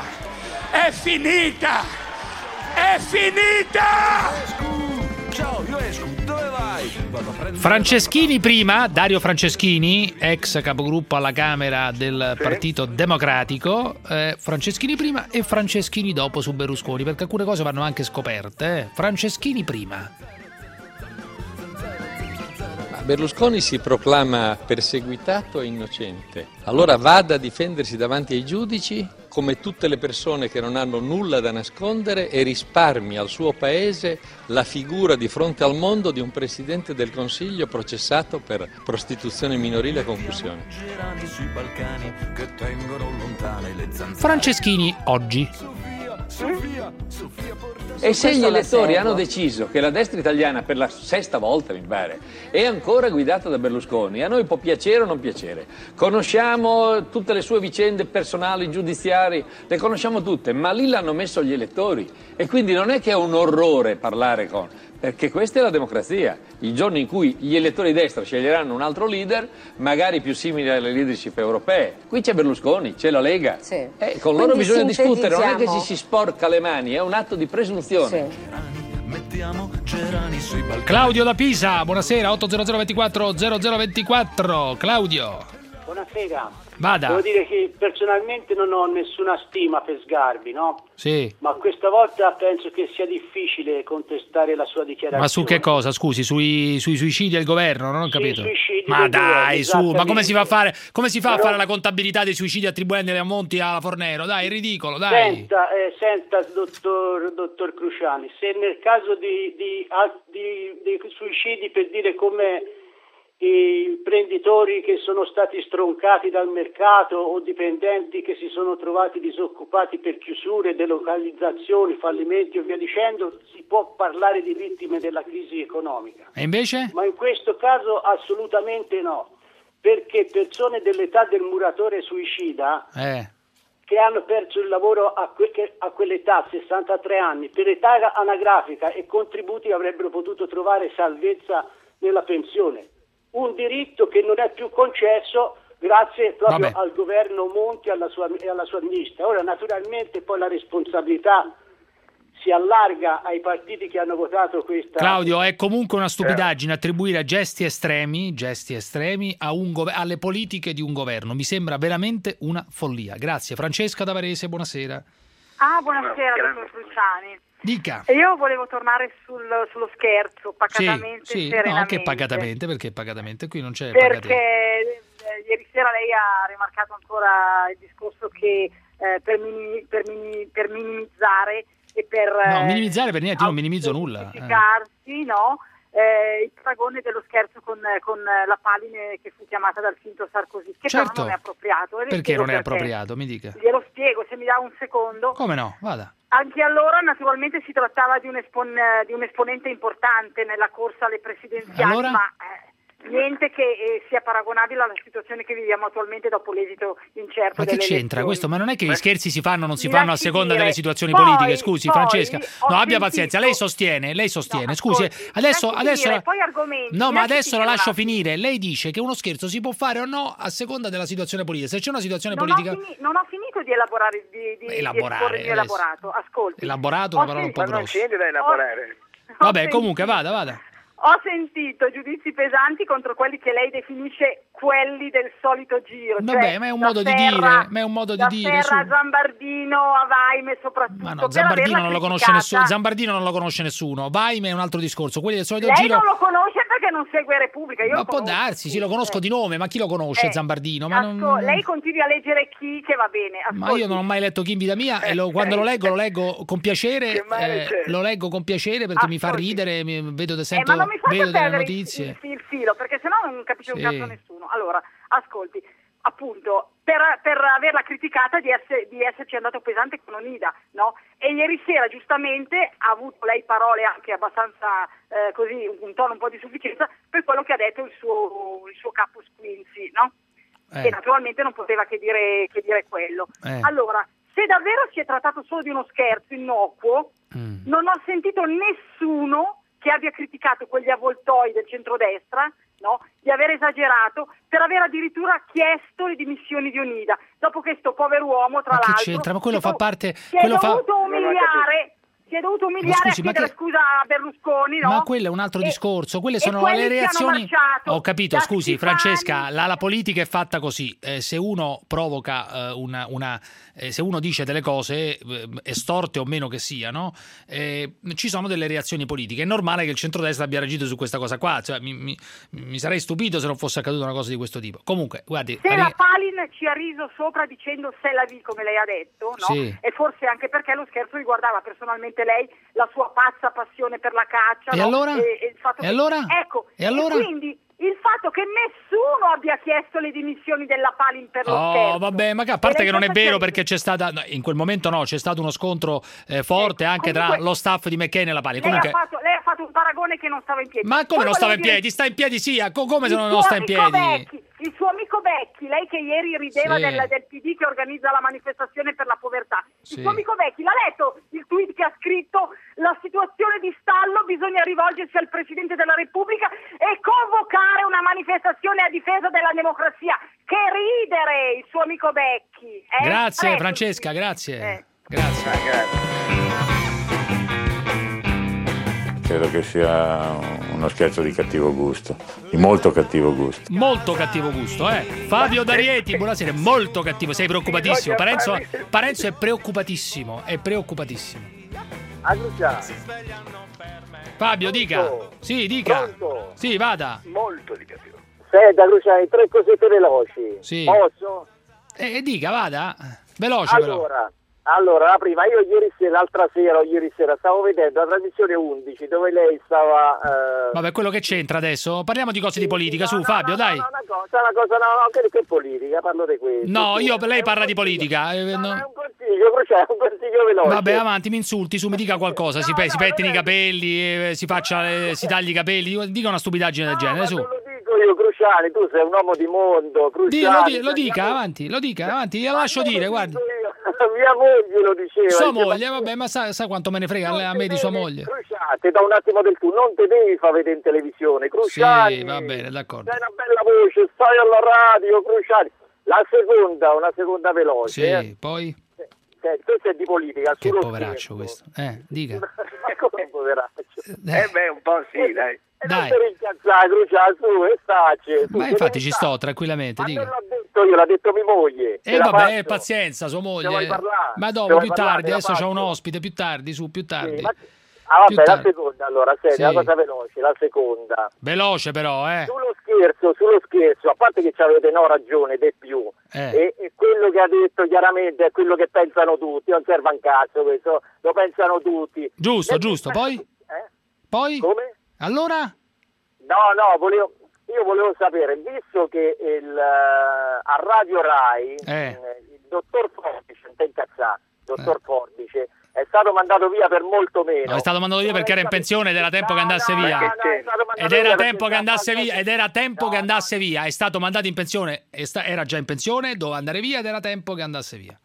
Ciao, io esco, dove vai? Franceschini prima, Dario Franceschini, ex capogruppo alla Camera del Partito Democratico, Franceschini prima e Franceschini dopo su Berlusconi, perché alcune cose vanno anche scoperte. Franceschini prima. Berlusconi si proclama perseguitato e innocente. Allora vada a difendersi davanti ai giudici come tutte le persone che non hanno nulla da nascondere e risparmi al suo paese la figura di fronte al mondo di un Presidente del Consiglio processato per prostituzione minorile e concussione. Franceschini oggi. E se gli elettori hanno deciso che la destra italiana, per la 6ª volta mi pare, è ancora guidata da Berlusconi, a noi può piacere o non piacere. Conosciamo tutte le sue vicende personali, giudiziarie, le conosciamo tutte, ma lì l'hanno messo gli elettori. E quindi non è che è un orrore parlare con... Perché questa è la democrazia. Il giorno in cui gli elettori di destra sceglieranno un altro leader, magari più simile alle leadership europee. Qui c'è Berlusconi, c'è la Lega. Sì. Con loro Quindi bisogna discutere, non è che sintetizziamo. ci si sporca le mani, è un atto di presunzione. Claudio da Pisa, buonasera, 800 24 0024. Claudio. Buonasera. Vada. Devo dire che personalmente non ho nessuna stima per Sgarbi, no? Sì. Ma questa volta penso che sia difficile contestare la sua dichiarazione. Ma su che cosa, scusi? Sui suicidi del governo? Non ho capito. suicidi Ma del dai, governo, su, ma come si fa a fare? Come si fa a Però- fare la contabilità dei suicidi attribuendoli a Monti e alla Fornero? Dai, è ridicolo, dai. Senta, dottor Cruciani, se nel caso di suicidi, per dire, come i imprenditori che sono stati stroncati dal mercato o dipendenti che si sono trovati disoccupati per chiusure, delocalizzazioni, fallimenti e via dicendo, si può parlare di vittime della crisi economica. E invece? Ma in questo caso assolutamente no, perché persone dell'età del muratore suicida che hanno perso il lavoro a quell'età, 63 anni, per età anagrafica e contributi avrebbero potuto trovare salvezza nella pensione. Un diritto che non è più concesso grazie proprio al governo Monti e alla sua ministra. Ora, naturalmente, poi la responsabilità si allarga ai partiti che hanno votato questa... Claudio, è comunque una stupidaggine attribuire a gesti estremi a alle politiche di un governo. Mi sembra veramente una follia. Grazie. Francesca da Varese, buonasera. Buonasera, dottor Cruciani. Dica. Io volevo tornare sullo scherzo, pacatamente, Sì, serenamente. no, che pacatamente, perché pacatamente? Qui non c'è Perché pacatamente. ieri sera lei ha rimarcato ancora il discorso che per minimizzare e per... No, minimizzare per niente, io non minimizzo nulla. giustificarsi, no? Il paragone dello scherzo con la Paline che fu chiamata dal finto Sarkozy, che Certo. però non è appropriato. E le Perché spiego non è appropriato? Mi dica. Glielo spiego, se mi dà un secondo. Come no? Vada. Anche allora naturalmente si trattava di un esponente importante nella corsa alle presidenziali, Allora? ma niente che sia paragonabile alla situazione che viviamo attualmente dopo l'esito incerto Ma che delle c'entra elezioni. questo? Ma non è che gli scherzi si fanno o non si Mi fanno a lasci seconda dire. delle situazioni Poi- politiche? Scusi, poi Francesca. ho No, abbia sentito- pazienza. Lei sostiene. Scusi, adesso... poi argomenti. No, Mi ma lasci adesso la finire un lascio attimo. finire. Lei dice che uno scherzo si può fare o no a seconda della situazione politica. Se c'è una situazione Non politica... non ho finito di elaborare, di Elaborare, esporre il mio adesso. elaborato. Ascolti. Elaborato è una parola un po' Ma non grossa. c'è da elaborare. Vabbè, comunque, vada. Ho sentito giudizi pesanti contro quelli che lei definisce quelli del solito giro. Vabbè, cioè ma è un da modo di Serra- dire, ma è un modo di da dire. Serra a su. Zambardino, a Vaime soprattutto. Ma no, per Zambardino averla non lo conosce criticata. nessuno. Zambardino non lo conosce nessuno. Vaime è un altro discorso. Quelli del solito Lei giro. non lo conosce perché non segue Repubblica. Io Ma lo può conosco. darsi, sì, lo conosco di nome, ma chi lo conosce Zambardino? Ma, Lei continui a leggere chi che va bene. ma io non ho mai letto Chi in vita mia e quando lo leggo con piacere. Che male c'è? Lo leggo con piacere perché mi fa ridere, sento, ma non mi faccia vedo delle perdere notizie. il filo, perché sennò non capisce un Sì. cazzo nessuno. Allora, ascolti, appunto, per averla criticata di esserci andato pesante con Onida, no? E ieri sera, giustamente, ha avuto lei parole anche abbastanza, così, un tono un po' di sufficienza per quello che ha detto il suo capo Squinzi, no? E naturalmente non poteva che dire quello. Allora, se davvero si è trattato solo di uno scherzo innocuo, non ho sentito nessuno che abbia criticato quegli avvoltoi del centrodestra, no? Di aver esagerato, per aver addirittura chiesto le dimissioni di Onida, dopo che sto povero uomo, tra Ma che l'altro, c'entra? Ma quello fa parte. si è Quello fa. dovuto umiliare. Si è dovuto umiliare scusi, a ma chiedere che- scusa a Berlusconi, no? Ma quello è un altro discorso, quelle e sono quelli le che hanno reazioni. marciato Ho capito, da scusi, Schifani. Francesca, la politica è fatta così. Se uno provoca se uno dice delle cose estorte o meno che siano, ci sono delle reazioni politiche. È normale che il centrodestra abbia reagito su questa cosa qua. Cioè, mi sarei stupito se non fosse accaduta una cosa di questo tipo. Comunque, guardi. Se la Palin ci ha riso sopra dicendo se la vi, come lei ha detto, no? Sì. E forse anche perché lo scherzo riguardava personalmente lei, la sua pazza passione per la caccia. E no? allora? E il fatto E che... allora? Ecco, E allora? quindi il fatto che nessuno abbia chiesto le dimissioni della Palin per lo scherzo. Vabbè, ma a parte che non è vero, perché c'è stata, in quel momento no, c'è stato uno scontro forte anche tra lo staff di McCain e la Palin. Lei ha fatto un paragone che non stava in piedi. Ma come non stava in piedi? Sta in piedi sì, come se non sta in piedi? Il suo amico Vecchi, lei che ieri rideva del PD che organizza la manifestazione per la povertà, il suo amico Vecchi l'ha letto il tweet che ha scritto: la situazione di stallo, bisogna rivolgersi al Presidente della Repubblica e convocare una manifestazione a difesa della democrazia. Che ridere, il suo amico Vecchi. Grazie Francesca, grazie. Grazie. Credo che sia uno scherzo di cattivo gusto, di molto cattivo gusto. Molto cattivo gusto, Fabio D'Arieti, buonasera, molto cattivo, sei preoccupatissimo. Parenzo è preoccupatissimo, Fabio, dica. Sì, dica. Pronto? Sì, vada. Molto di cattivo. Senta, Cruciani, 3 cosette veloci. Sì. Posso? Dica, vada. Veloce però. Allora, la prima, io l'altra sera stavo vedendo la trasmissione 11 dove lei stava... Vabbè, quello che c'entra adesso? Parliamo di cose di politica, Fabio, dai. Una cosa, che politica, parlo di questo. No, lei parla di politica. È un consiglio veloce. Vabbè, avanti, mi insulti, mi dica qualcosa, si pettini i capelli, si tagli i capelli, dica una stupidaggine del genere, su. Non lo dico io, Cruciani, tu sei un uomo di mondo, Cruciani. Lo dica, avanti, glielo lascio dire, guardi. Mia moglie lo diceva. Sua moglie, vabbè, ma sa quanto me ne frega a me di sua moglie. Cruciani, ti do un attimo del tu, non te devi far vedere in televisione, Cruciani. Sì, va bene, d'accordo. Hai una bella voce, stai alla radio, Cruciani. Una seconda veloce. Sì, poi? Questo è di politica. Che poveraccio questo. Dica. Ma come poveraccio? Un po' sì, dai. Dai. Non ti rincazzare, Cruciani, su, e staci. Ma infatti ci sto tranquillamente, dica. Ma non l'ho detto io, l'ha detto mia moglie. Vabbè, pazienza, sua moglie. Ma dopo, più tardi, adesso c'ho un ospite, più tardi. Vabbè, la seconda allora, la cosa veloce, la seconda. Veloce però, Sullo scherzo, a parte che avete ragione, ed è più. E quello che ha detto chiaramente è quello che pensano tutti, non serve un cazzo questo, lo pensano tutti. Giusto, poi? Poi? Come? Allora? No, volevo sapere, visto che a Radio Rai il dottor Forbice è stato mandato via per molto meno. No, è stato mandato via perché era in pensione ed era tempo che andasse via. Ed era tempo che andasse via. È stato mandato in pensione, era già in pensione, doveva andare via ed era tempo che andasse via.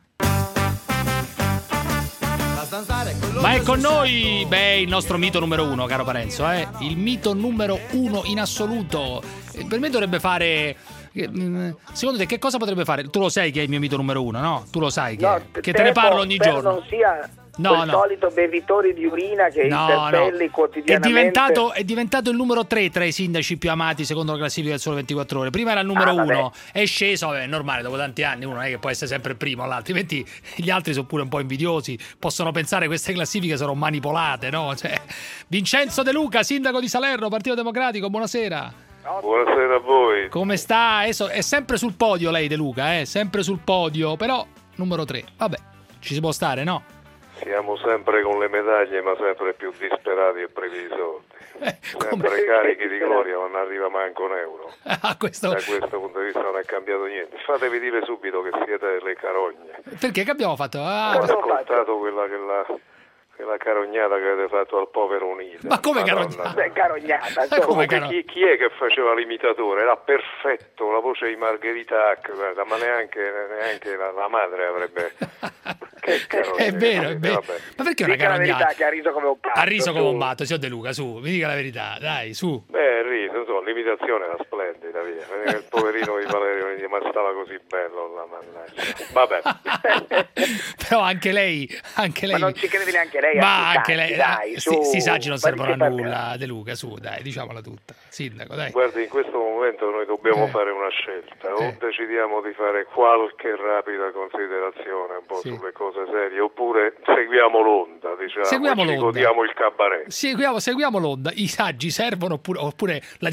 Ma è con noi, il nostro mito numero 1, caro Parenzo, il mito numero 1 in assoluto. Per me dovrebbe fare... Secondo te che cosa potrebbe fare? Tu lo sai che è il mio mito numero 1, no? Tu lo sai che te ne parlo ogni giorno. Non sia solito bevitore di urina che interpelli quotidianamente. È diventato il numero 3 tra i sindaci più amati secondo la classifica del Sole 24 Ore. Prima era il numero 1, è sceso, è normale, dopo tanti anni uno non è che può essere sempre il primo, altrimenti gli altri sono pure un po' invidiosi, possono pensare che queste classifiche sono manipolate, no? Vincenzo De Luca, sindaco di Salerno, Partito Democratico, buonasera. Buonasera a voi. Come sta? È sempre sul podio lei, De Luca, sempre sul podio, però numero 3. Vabbè, ci si può stare, no? Siamo sempre con le medaglie, ma sempre più disperati e privi di soldi. Sempre carichi di gloria, non arriva manco un euro. Da questo punto di vista non è cambiato niente. Fatevi dire subito che siete le carogne. Perché? Che abbiamo fatto? Ho ascoltato quella carognata che avete fatto al povero Unito. Ma come carognata? Chi è che faceva l'imitatore? Era perfetto, la voce di Margherita Hack, guarda, ma neanche la madre avrebbe... È vero. Vabbè. Ma perché una carognata? La verità che ha riso come un patto. Ha riso come un matto, signor De Luca, su, mi dica la verità, dai, su. Riso, l'imitazione era splendida, via. Il poverino di Valerio, ma stava così bello là, mannaggia. Vabbè. Però anche lei. Ma non ci crede neanche lei. Ma anche lei, dai, sti saggi non servono a nulla, De Luca, su, dai, diciamola tutta. Sindaco, dai. Guardi, in questo momento noi dobbiamo fare una scelta, o decidiamo di fare qualche rapida considerazione un po' sulle cose serie, oppure seguiamo l'onda, diciamo, seguiamo l'onda. Godiamo il cabaret. Seguiamo l'onda, i saggi servono oppure la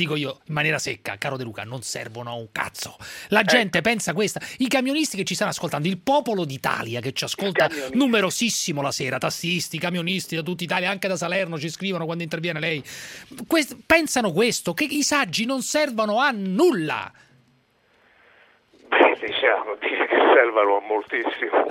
dico io in maniera secca, caro De Luca, non servono a un cazzo. La gente pensa questa, i camionisti che ci stanno ascoltando, il popolo d'Italia che ci ascolta numerosissimo la sera, tassisti, camionisti da tutta Italia, anche da Salerno ci scrivono quando interviene lei, pensano questo, che i saggi non servono a nulla. Beh, diciamo, dire che servono a moltissimo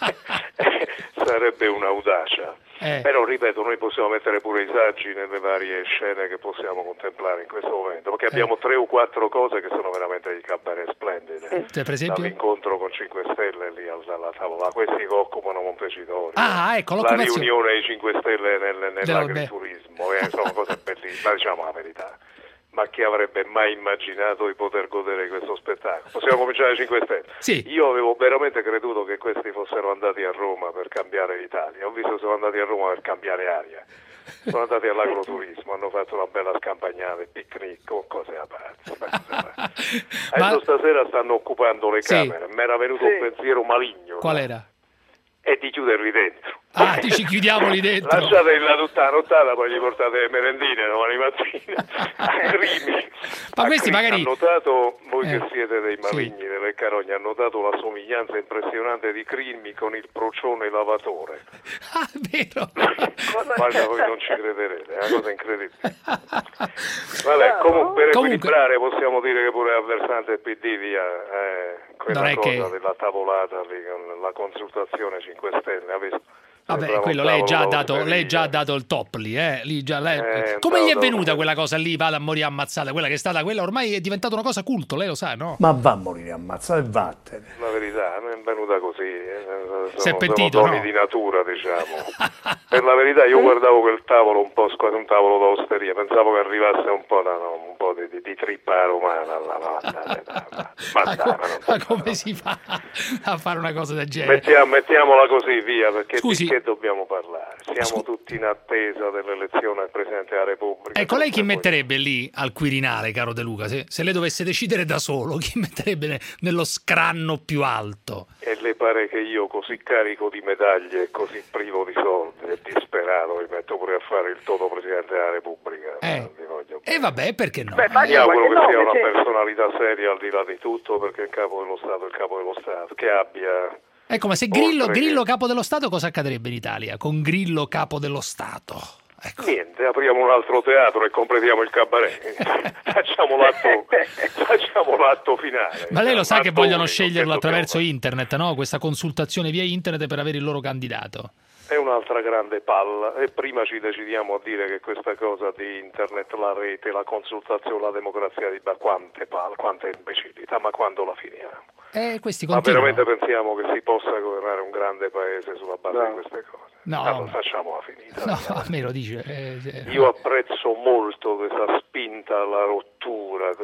sarebbe un'audacia. Però ripeto, noi possiamo mettere pure i saggi nelle varie scene che possiamo contemplare in questo momento, perché abbiamo 3 o 4 cose che sono veramente di cabaret splendide. Per esempio? Dall'incontro con 5 Stelle lì alla tavola, questi che occupano Montecitorio, ecco, la riunione dei 5 Stelle nell'agriturismo, sono cose bellissime, ma diciamo la verità. Ma chi avrebbe mai immaginato di poter godere di questo spettacolo? Possiamo cominciare dai 5 Stelle? Sì. Io avevo veramente creduto che questi fossero andati a Roma per cambiare l'Italia. Ho visto che sono andati a Roma per cambiare aria. Sono andati all'agroturismo, hanno fatto una bella scampagnata, picnic, con cose a parte. Adesso stasera stanno occupando le camere. Mi era venuto un pensiero maligno. Qual era? E di chiuderli dentro. Dici chiudiamoli dentro. Lasciateli là tutta la nottata, poi gli portate le merendine domani mattina a Crimi. Ma questi magari... Ha notato, voi che siete dei maligni, delle carogne, ha notato la somiglianza impressionante di Crimi con il procione lavatore. Vero. Guarda, voi non ci crederete, è una cosa incredibile. Vabbè, comunque per equilibrare possiamo dire che pure al versante PD via quella cosa della tavolata lì, con la consultazione 5 Stelle, ha visto? Vabbè, quello lei già ha dato il top lì, come gli è venuta quella cosa lì, vada a morire ammazzata, quella che è stata, quella ormai è diventata una cosa culto, lei lo sa, no? Ma va a morire ammazzata e vattene. La verità, non è venuta così, si è pentito, sono doni di natura, diciamo. Per la verità io guardavo quel tavolo un po' quasi un tavolo d'osteria, pensavo che arrivasse un po' di trippa romana là. Ma come si fa a fare una cosa del genere? Mettiamola così, via, perché scusi, che dobbiamo parlare? Siamo tutti in attesa dell'elezione del Presidente della Repubblica. Ecco, lei chi metterebbe lì al Quirinale, caro De Luca? Se lei dovesse decidere da solo, chi metterebbe nello scranno più alto? E le pare che io, così carico di medaglie e così privo di soldi e disperato, mi metto pure a fare il toto Presidente della Repubblica? E vabbè, perché no? Mi auguro che sia una personalità seria al di là di tutto, perché il capo dello Stato è il capo dello Stato, che abbia... Ecco, ma se Grillo capo dello Stato, cosa accadrebbe in Italia? Con Grillo capo dello Stato? Ecco. Niente, apriamo un altro teatro e completiamo il cabaret. facciamo l'atto finale. Ma lei lo sa che vogliono sceglierlo attraverso internet, no? Questa consultazione via internet per avere il loro candidato. È un'altra grande palla, e prima ci decidiamo a dire che questa cosa di internet, la rete, la consultazione, la democrazia, quante palle, quante imbecillità, ma quando la finiamo? Ma veramente pensiamo che si possa governare un grande paese sulla base di queste cose? No, facciamola finita. No, a me lo dice. Io apprezzo molto questa spinta alla rottura,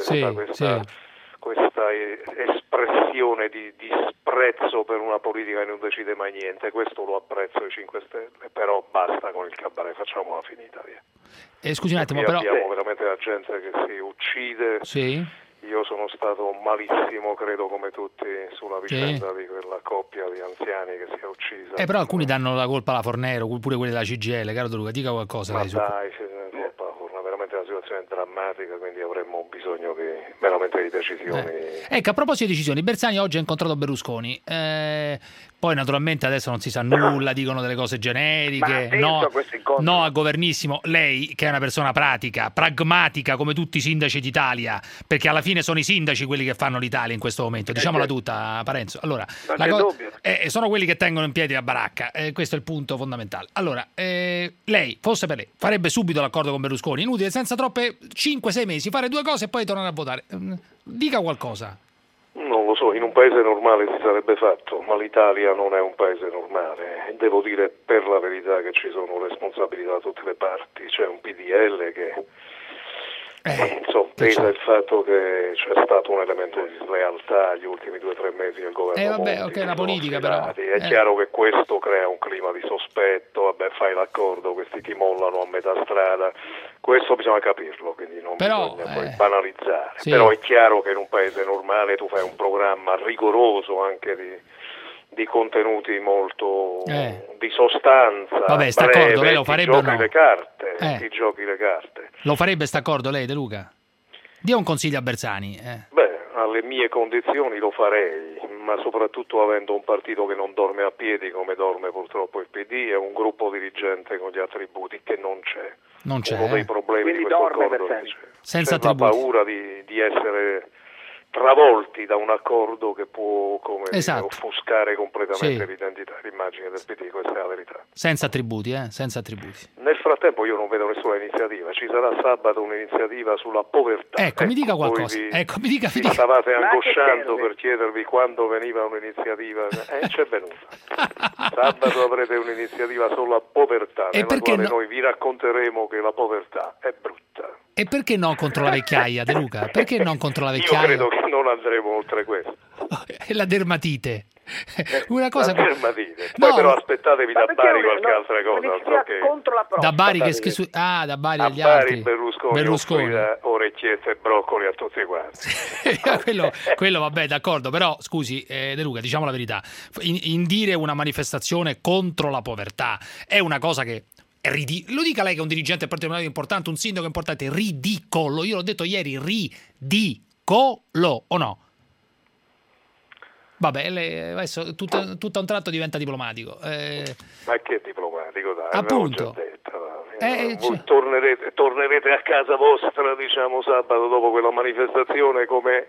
questa espressione di disprezzo per una politica che non decide mai niente. Questo lo apprezzo i 5 Stelle, però basta con il cabaret, facciamola finita, via. Scusi un attimo, però... abbiamo veramente la gente che si uccide. Sì. Io sono stato malissimo, credo come tutti, sulla vicenda di quella coppia di anziani che si è uccisa. Però alcuni danno la colpa alla Fornero, pure quelli della CGIL, caro De Luca, dica qualcosa. Ma dai, colpa alla Fornero, veramente una situazione drammatica, quindi avremmo bisogno veramente di decisioni. Ecco, a proposito di decisioni, Bersani oggi ha incontrato Berlusconi. Poi naturalmente adesso non si sa nulla, dicono delle cose generiche, no a governissimo. Lei, che è una persona pratica, pragmatica come tutti i sindaci d'Italia, perché alla fine sono i sindaci quelli che fanno l'Italia in questo momento, diciamola tutta, Parenzo. Allora, sono quelli che tengono in piedi la baracca, questo è il punto fondamentale. Allora, lei, fosse per lei, farebbe subito l'accordo con Berlusconi, inutile, senza troppe 5-6 mesi, fare 2 cose e poi tornare a votare. Dica qualcosa. Non lo so, in un paese normale si sarebbe fatto, ma l'Italia non è un paese normale. Devo dire per la verità che ci sono responsabilità da tutte le parti. C'è un PDL che pesa il fatto che c'è stato un elemento di slealtà gli ultimi 2 o 3 mesi del governo Monti, la politica però. È chiaro che questo crea un clima di sospetto, fai l'accordo, questi ti mollano a metà strada, questo bisogna capirlo, quindi non bisogna poi banalizzare. Sì. Però è chiaro che in un paese normale tu fai un programma rigoroso anche di contenuti molto di sostanza. Vabbè, sta d'accordo, lei lo farebbe o no? Ti giochi le carte. Lo farebbe sta accordo lei, De Luca? Dia un consiglio a Bersani. Alle mie condizioni lo farei, ma soprattutto avendo un partito che non dorme a piedi come dorme purtroppo il PD e un gruppo dirigente con gli attributi che non c'è. Non c'è. Uno dei problemi di questo accordo c'è. Senza c'è la paura di essere travolti da un accordo che può offuscare completamente l'identità e l'immagine del PD, questa è la verità. Senza attributi, senza attributi. Nel frattempo io non vedo nessuna iniziativa, ci sarà sabato un'iniziativa sulla povertà. Mi dica qualcosa. Mi dica. Stavate angosciando per chiedervi quando veniva un'iniziativa, c'è venuta. Sabato avrete un'iniziativa sulla povertà, nella quale noi vi racconteremo che la povertà è brutta. E perché no contro la vecchiaia, De Luca? Perché non contro la vecchiaia? Io credo che non andremo oltre questo. E la dermatite. Una cosa la dermatite. Poi però aspettatevi da Bari qualche altra cosa. Non so che... contro la prostata. Da Bari da Bari agli altri. Berlusconi. Orecchiette e broccoli a tutti quanti. quello vabbè, d'accordo, però scusi De Luca, diciamo la verità. Indire una manifestazione contro la povertà è una cosa che lo dica lei che è un dirigente particolarmente importante, un sindaco importante, ridicolo. Io l'ho detto ieri, ridicolo, o no? Vabbè, adesso tutto a un tratto diventa diplomatico. Ma che diplomatico, dai, appunto. Voi tornerete a casa vostra, diciamo, sabato dopo quella manifestazione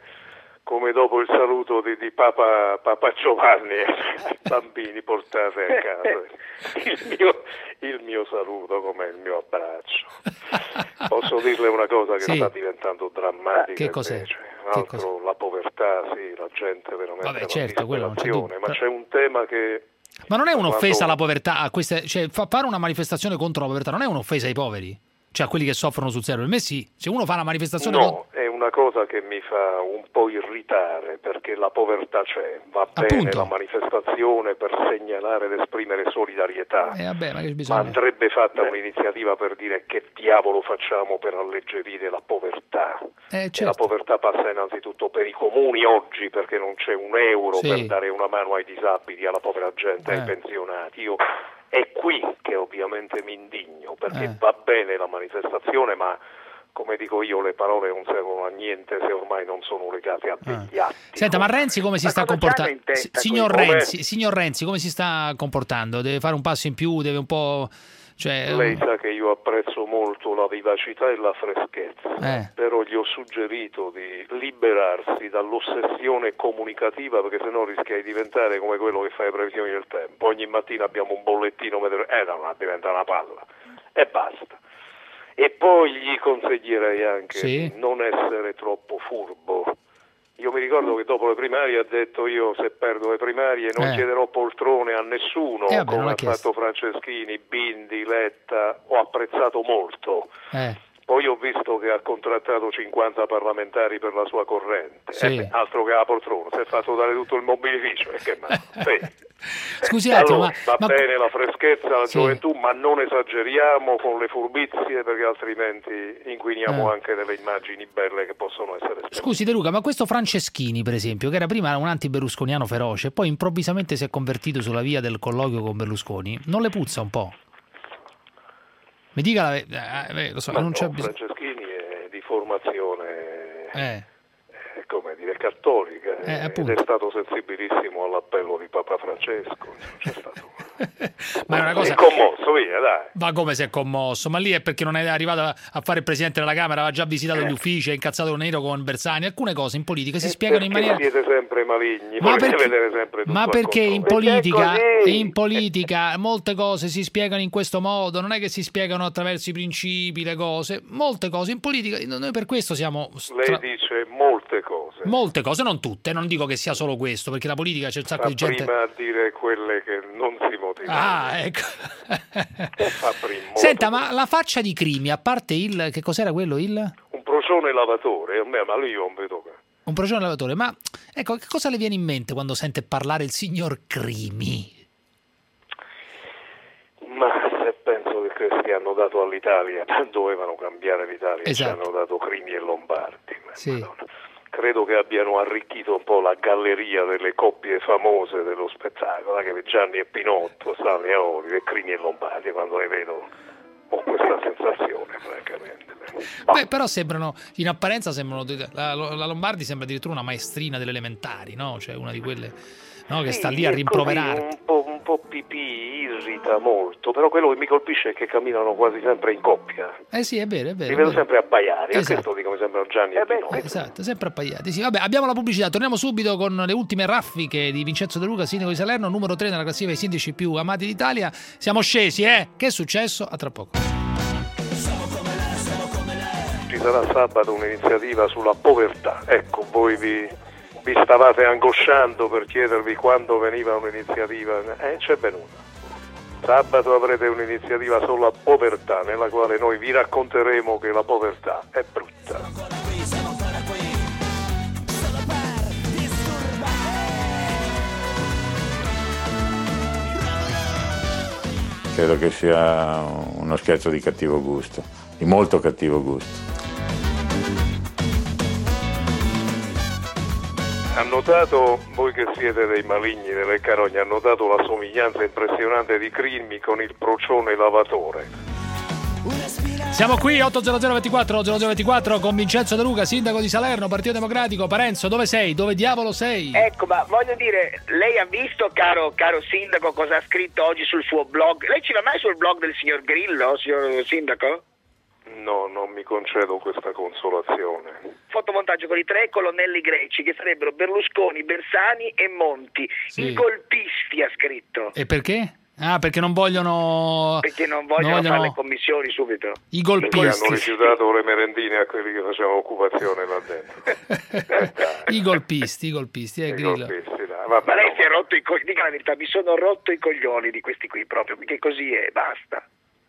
come dopo il saluto di Papa Giovanni ai bambini portati a casa. Il mio saluto come il mio abbraccio. Posso dirle una cosa che sta diventando drammatica. Che cos'è? La povertà, la gente veramente. Vabbè, certo, quello non c'è dubbio. Ma c'è un tema che... Ma non è un'offesa alla povertà, cioè fare una manifestazione contro la povertà non è un'offesa ai poveri? Cioè a quelli che soffrono sul serio. Per me sì, se uno fa una manifestazione... No, è una cosa che mi fa un po' irritare, perché la povertà c'è, va bene la manifestazione per segnalare ed esprimere solidarietà, ma andrebbe fatta un'iniziativa per dire che diavolo facciamo per alleggerire la povertà. Certo. La povertà passa innanzitutto per i comuni oggi, perché non c'è un euro per dare una mano ai disabili, alla povera gente, ai pensionati. È qui che ovviamente mi indigno, perché va bene la manifestazione, ma come dico io, le parole non servono a niente se ormai non sono legate a degli atti. Senta, ma Renzi come si sta comportando? Signor Renzi, come si sta comportando? Deve fare un passo in più, deve un po'... Lei sa che io apprezzo molto la vivacità e la freschezza, però gli ho suggerito di liberarsi dall'ossessione comunicativa, perché sennò rischia di diventare come quello che fa le previsioni del tempo. Ogni mattina abbiamo un bollettino, diventa una palla e basta. E poi gli consiglierei anche di non essere troppo furbo. Io mi ricordo che dopo le primarie ha detto: io se perdo le primarie non chiederò poltrone a nessuno, come ha fatto Franceschini, Bindi, Letta. Ho apprezzato molto. Poi ho visto che ha contrattato 50 parlamentari per la sua corrente. Altro che la poltrona, si è fatto dare tutto il mobilificio. Scusi, allora, va bene la freschezza, la gioventù, ma non esageriamo con le furbizie, perché altrimenti inquiniamo anche delle immagini belle che possono essere spese. Scusi De Luca, ma questo Franceschini, per esempio, che era prima un anti-berlusconiano feroce, poi improvvisamente si è convertito sulla via del colloquio con Berlusconi, non le puzza un po'? Mi dica lo so, non c'è bisogno. Franceschini è di formazione come dire cattolica ed è stato sensibilissimo all'appello di Papa Francesco. C'è stato ma è una cosa... è commosso, via, dai. Ma come si è commosso? Ma lì è perché non è arrivato a fare il presidente della Camera, aveva già visitato gli uffici, è incazzato nero con Bersani. Alcune cose in politica si spiegano in maniera... siete sempre maligni, ma perché in politica molte cose si spiegano in questo modo, non è che si spiegano attraverso i principi, le cose, molte cose in politica, noi per questo siamo... Lei dice molte cose, non tutte, non dico che sia solo questo, perché la politica c'è un sacco di gente... prima a dire quelle che non si motivano. Ecco. Senta, ma la faccia di Crimi, a parte che cos'era quello? Un procione lavatore, ma lì io non vedo che... Un procione lavatore, ma ecco, che cosa le viene in mente quando sente parlare il signor Crimi? Ma se penso che questi hanno dato all'Italia, dovevano cambiare l'Italia, ci hanno dato Crimi e Lombardi. Credo che abbiano arricchito un po' la galleria delle coppie famose dello spettacolo, che Gianni e Pinotto, Stanley Aoli e Crimi e Lombardi, quando le vedo ho questa sensazione. francamente. Beh, però sembrano, in apparenza sembrano, la Lombardi sembra addirittura una maestrina delle elementari, no? Cioè una di quelle, no, che sta lì a rimproverare. Un po' pipì, irrita molto, però quello che mi colpisce è che camminano quasi sempre in coppia. Sì, è vero. Li vedo sempre abbaiare, esatto. Questo dico, mi sembrano Gianni e Pino. Esatto, sempre abbaiati. Sì, vabbè, abbiamo la pubblicità, torniamo subito con le ultime raffiche di Vincenzo De Luca, sindaco di Salerno, numero 3 nella classifica dei sindaci più amati d'Italia. Siamo scesi, Che è successo? A tra poco. Ci sarà sabato un'iniziativa sulla povertà. Ecco, voi vi stavate angosciando per chiedervi quando veniva un'iniziativa. C'è venuta. Sabato avrete un'iniziativa sulla povertà, nella quale noi vi racconteremo che la povertà è brutta. Credo che sia uno scherzo di cattivo gusto, di molto cattivo gusto. Ha notato, voi che siete dei maligni, delle carogne, ha notato la somiglianza impressionante di Crimi con il procione lavatore. Siamo qui 80024 con Vincenzo De Luca, sindaco di Salerno, Partito Democratico. Parenzo, dove sei? Dove diavolo sei? Ecco, ma voglio dire, lei ha visto, caro sindaco, cosa ha scritto oggi sul suo blog? Lei ci va mai sul blog del signor Grillo, signor sindaco? No, non mi concedo questa consolazione. Fotomontaggio con i 3 colonnelli greci che sarebbero Berlusconi, Bersani e Monti. Sì. I golpisti ha scritto. E perché? Perché non vogliono... Perché non vogliono fare le commissioni subito. I golpisti. Perché hanno rifiutato le merendine a quelli che facevano occupazione là dentro. I golpisti, Grillo. Ma lei si è rotto i coglioni, dica la verità, mi sono rotto i coglioni di questi qui proprio, perché così è, basta.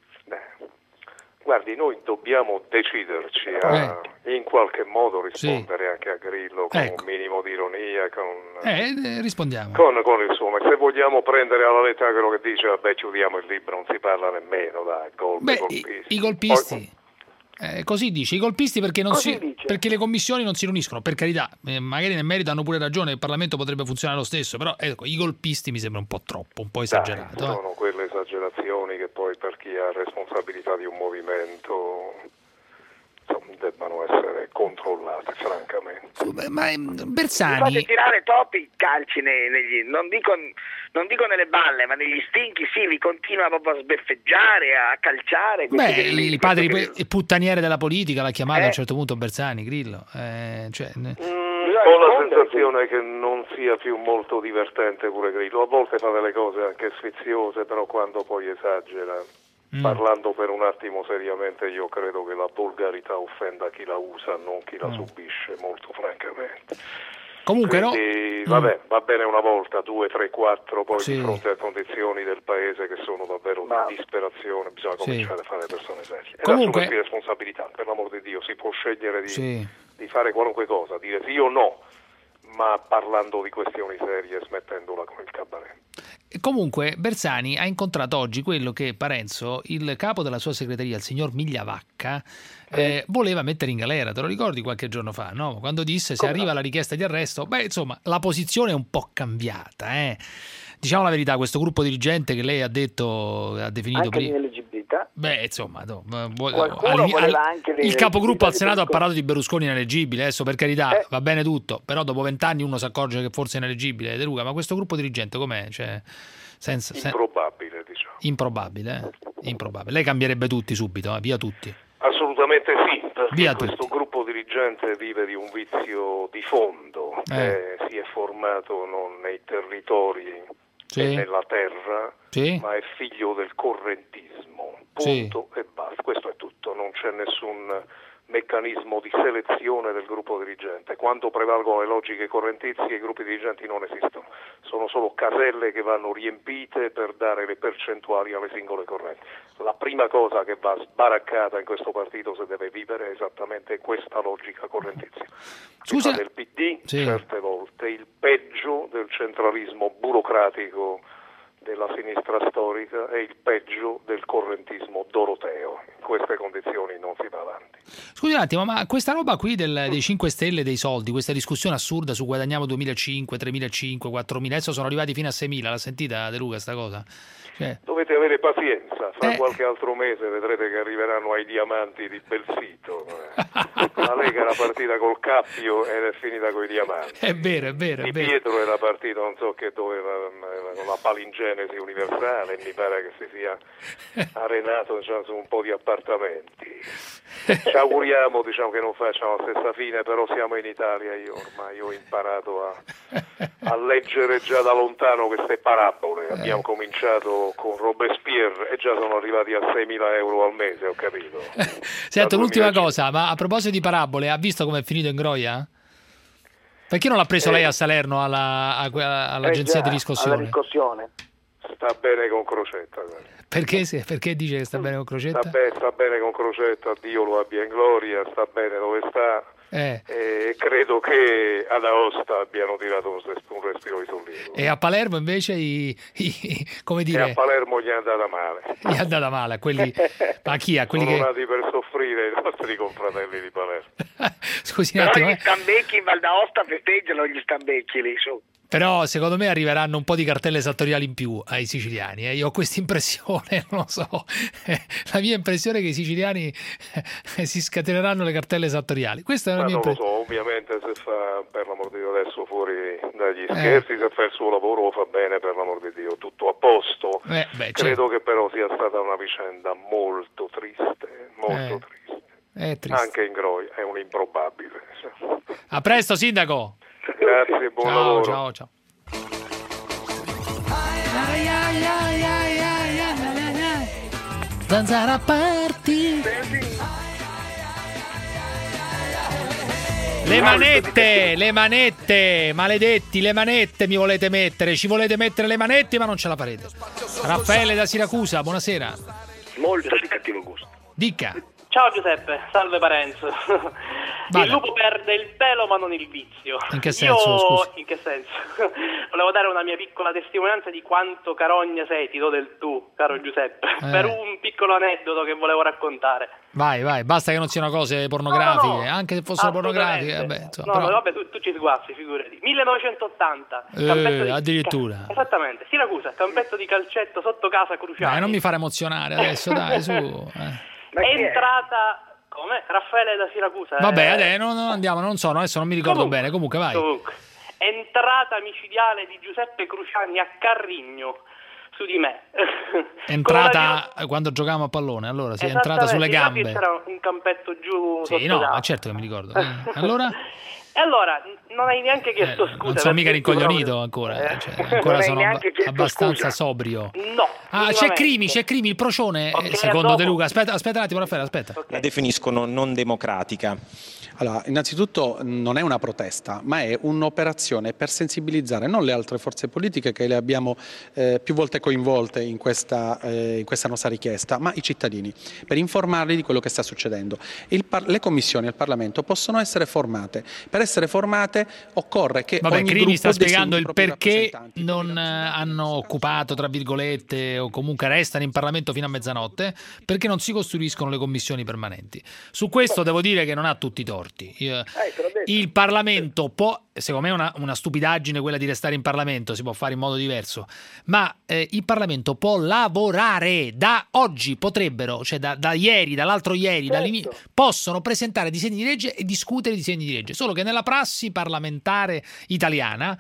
Guardi, noi dobbiamo deciderci a in qualche modo rispondere anche a Grillo con un minimo di ironia, rispondiamo. Con il suo, ma se vogliamo prendere alla lettera quello che dice, vabbè, chiudiamo il libro, non si parla nemmeno, dai, golpisti. I golpisti. Così dice, i golpisti perché perché le commissioni non si riuniscono, per carità, magari nel merito hanno pure ragione, il Parlamento potrebbe funzionare lo stesso, però ecco, i golpisti mi sembra un po' troppo, un po' esagerato. Sono quelle esagerazioni che poi per chi ha responsabilità di un movimento debbano essere controllate, francamente. Ma Bersani... Fate tirare troppi calci non dico nelle balle, ma negli stinchi, sì, li continua proprio a sbeffeggiare, a calciare. I padri puttaniere della politica l'ha chiamato a un certo punto Bersani, Grillo. Ho la sensazione che non sia più molto divertente pure Grillo. A volte fa delle cose anche sfiziose, però quando poi esagera... Parlando per un attimo seriamente, io credo che la volgarità offenda chi la usa, non chi la subisce, molto francamente. Comunque quindi, vabbè, va bene una volta, 2, 3, 4, poi di fronte a condizioni del paese che sono davvero di disperazione, bisogna cominciare a fare persone serie. E comunque di responsabilità, per l'amor di Dio, si può scegliere di fare qualunque cosa, dire sì o no, ma parlando di questioni serie, smettendola con il cabaret. Comunque Bersani ha incontrato oggi quello che Parenzo, il capo della sua segreteria, il signor Migliavacca, voleva mettere in galera. Te lo ricordi qualche giorno fa, no? Quando disse se arriva la richiesta di arresto, insomma la posizione è un po' cambiata. Diciamo la verità, questo gruppo dirigente che lei ha definito prima... insomma, il capogruppo al Senato ha parlato di Berlusconi ineleggibile, adesso per carità va bene tutto, però dopo 20 anni uno si accorge che forse è ineleggibile, De Luca, ma questo gruppo dirigente com'è? Cioè, improbabile, diciamo. Improbabile. Lei cambierebbe tutti subito, via tutti. Assolutamente sì, perché questo gruppo dirigente vive di un vizio di fondo, che si è formato non nei territori e nella terra, ma è figlio del correntismo, punto e basta. Questo è tutto, non c'è nessun meccanismo di selezione del gruppo dirigente. Quando prevalgono le logiche correntizie, i gruppi dirigenti non esistono, sono solo caselle che vanno riempite per dare le percentuali alle singole correnti. La prima cosa che va sbaraccata in questo partito, se deve vivere, è esattamente questa logica correntizia. Scusa, del PD certe volte il peggio del centralismo burocratico della sinistra storica è il peggio del correntismo doroteo. In queste condizioni non si va avanti. Scusi un attimo, ma questa roba qui dei 5 Stelle, dei soldi, questa discussione assurda su guadagniamo 2.500, 3.500, 4.000, adesso sono arrivati fino a 6.000, l'ha sentita De Luca sta cosa? Dovete avere pazienza, fra qualche altro mese vedrete che arriveranno ai ai diamanti di Belsito. La Lega era partita col cappio ed è finita con i diamanti. È vero. Di Pietro era partito non so che dove, con la palingenesi universale, mi pare che si sia arenato, diciamo, su un po' di appartamenti. Ci auguriamo, diciamo, che non facciano la stessa fine, però siamo in Italia, io ormai ho imparato a leggere già da lontano queste parabole. Abbiamo cominciato con Robespierre e già sono arrivati a 6.000 euro al mese, ho capito. Senta, l'ultima cosa, ma a proposito di parabole, ha visto come è finito in Groia? Perché non l'ha preso lei a Salerno all'agenzia di riscossione? Sta bene con Crocetta. Perché dice che sta bene con Crocetta? Sta bene con Crocetta, Dio lo abbia in gloria, sta bene dove sta. E credo che ad Aosta abbiano tirato un respiro di sollievo. E a Palermo invece come dire? E a Palermo gli è andata male. Gli è andata male a quelli. A chi? A quelli sono che nati per soffrire i nostri confratelli di Palermo. Scusi un però attimo. Gli stambecchi in Val d'Aosta festeggiano gli stambecchi lì su. Però secondo me arriveranno un po' di cartelle esattoriali in più ai siciliani. Io ho questa impressione, non lo so. La mia impressione è che i siciliani si scateneranno le cartelle esattoriali. Questa è la mia impressione. Non lo so, ovviamente se fa, per l'amor di Dio, adesso fuori dagli scherzi, se fa il suo lavoro lo fa bene, per l'amor di Dio, tutto a posto. Credo che però sia stata una vicenda molto triste, molto triste. È triste. Anche in Groia, è un improbabile. A presto, sindaco. Grazie, buon lavoro. Ciao. Zanzara party. Le manette, maledetti, le manette mi volete mettere, ci volete mettere le manette ma non ce la farete. Raffaele da Siracusa, buonasera. Molto di cattivo gusto. Dica. Ciao Giuseppe, salve Parenzo. Il lupo perde il pelo ma non il vizio. In che senso? Scusi. In che senso? Volevo dare una mia piccola testimonianza di quanto carogna sei, ti do del tu, caro Giuseppe, per un piccolo aneddoto che volevo raccontare. Vai, basta che non siano cose pornografiche, anche se fossero pornografiche. Vabbè, insomma, vabbè, tu ci sguazzi, figurati. 1980. Addirittura. Esattamente, Siracusa, campetto di calcetto sotto casa Cruciani. Non mi fare emozionare adesso, dai, su. È entrata... Come? Raffaele da Siracusa. Vabbè, adesso non andiamo, non so, adesso non mi ricordo bene, comunque vai. Entrata micidiale di Giuseppe Cruciani a Carrigno su di me. Entrata quando giocavamo a pallone, allora sì, è entrata sulle gambe. C'era un campetto giù sotto ma certo che mi ricordo. Allora? E allora, non hai neanche chiesto scusa. Non sono mica rincoglionito ancora, ancora sono abbastanza sobrio. No. C'è Crimi, il procione, secondo De Luca. Aspetta un attimo, Raffaele, aspetta. La definiscono non democratica. Allora, innanzitutto non è una protesta, ma è un'operazione per sensibilizzare non le altre forze politiche che le abbiamo più volte coinvolte in questa nostra richiesta, ma i cittadini, per informarli di quello che sta succedendo. Le commissioni al Parlamento possono essere formate. Per essere formate occorre che ogni Crimi sta gruppo spiegando il perché non hanno occupato, tra virgolette, o comunque restano in Parlamento fino a mezzanotte, perché non si costruiscono le commissioni permanenti. Su questo devo dire che non ha tutti i torti. Il Parlamento può, secondo me è una stupidaggine quella di restare in Parlamento, si può fare in modo diverso, ma il Parlamento può lavorare. Da oggi potrebbero, cioè da ieri, dall'altro ieri, possono presentare disegni di legge e discutere disegni di legge, solo che nella prassi parlamentare italiana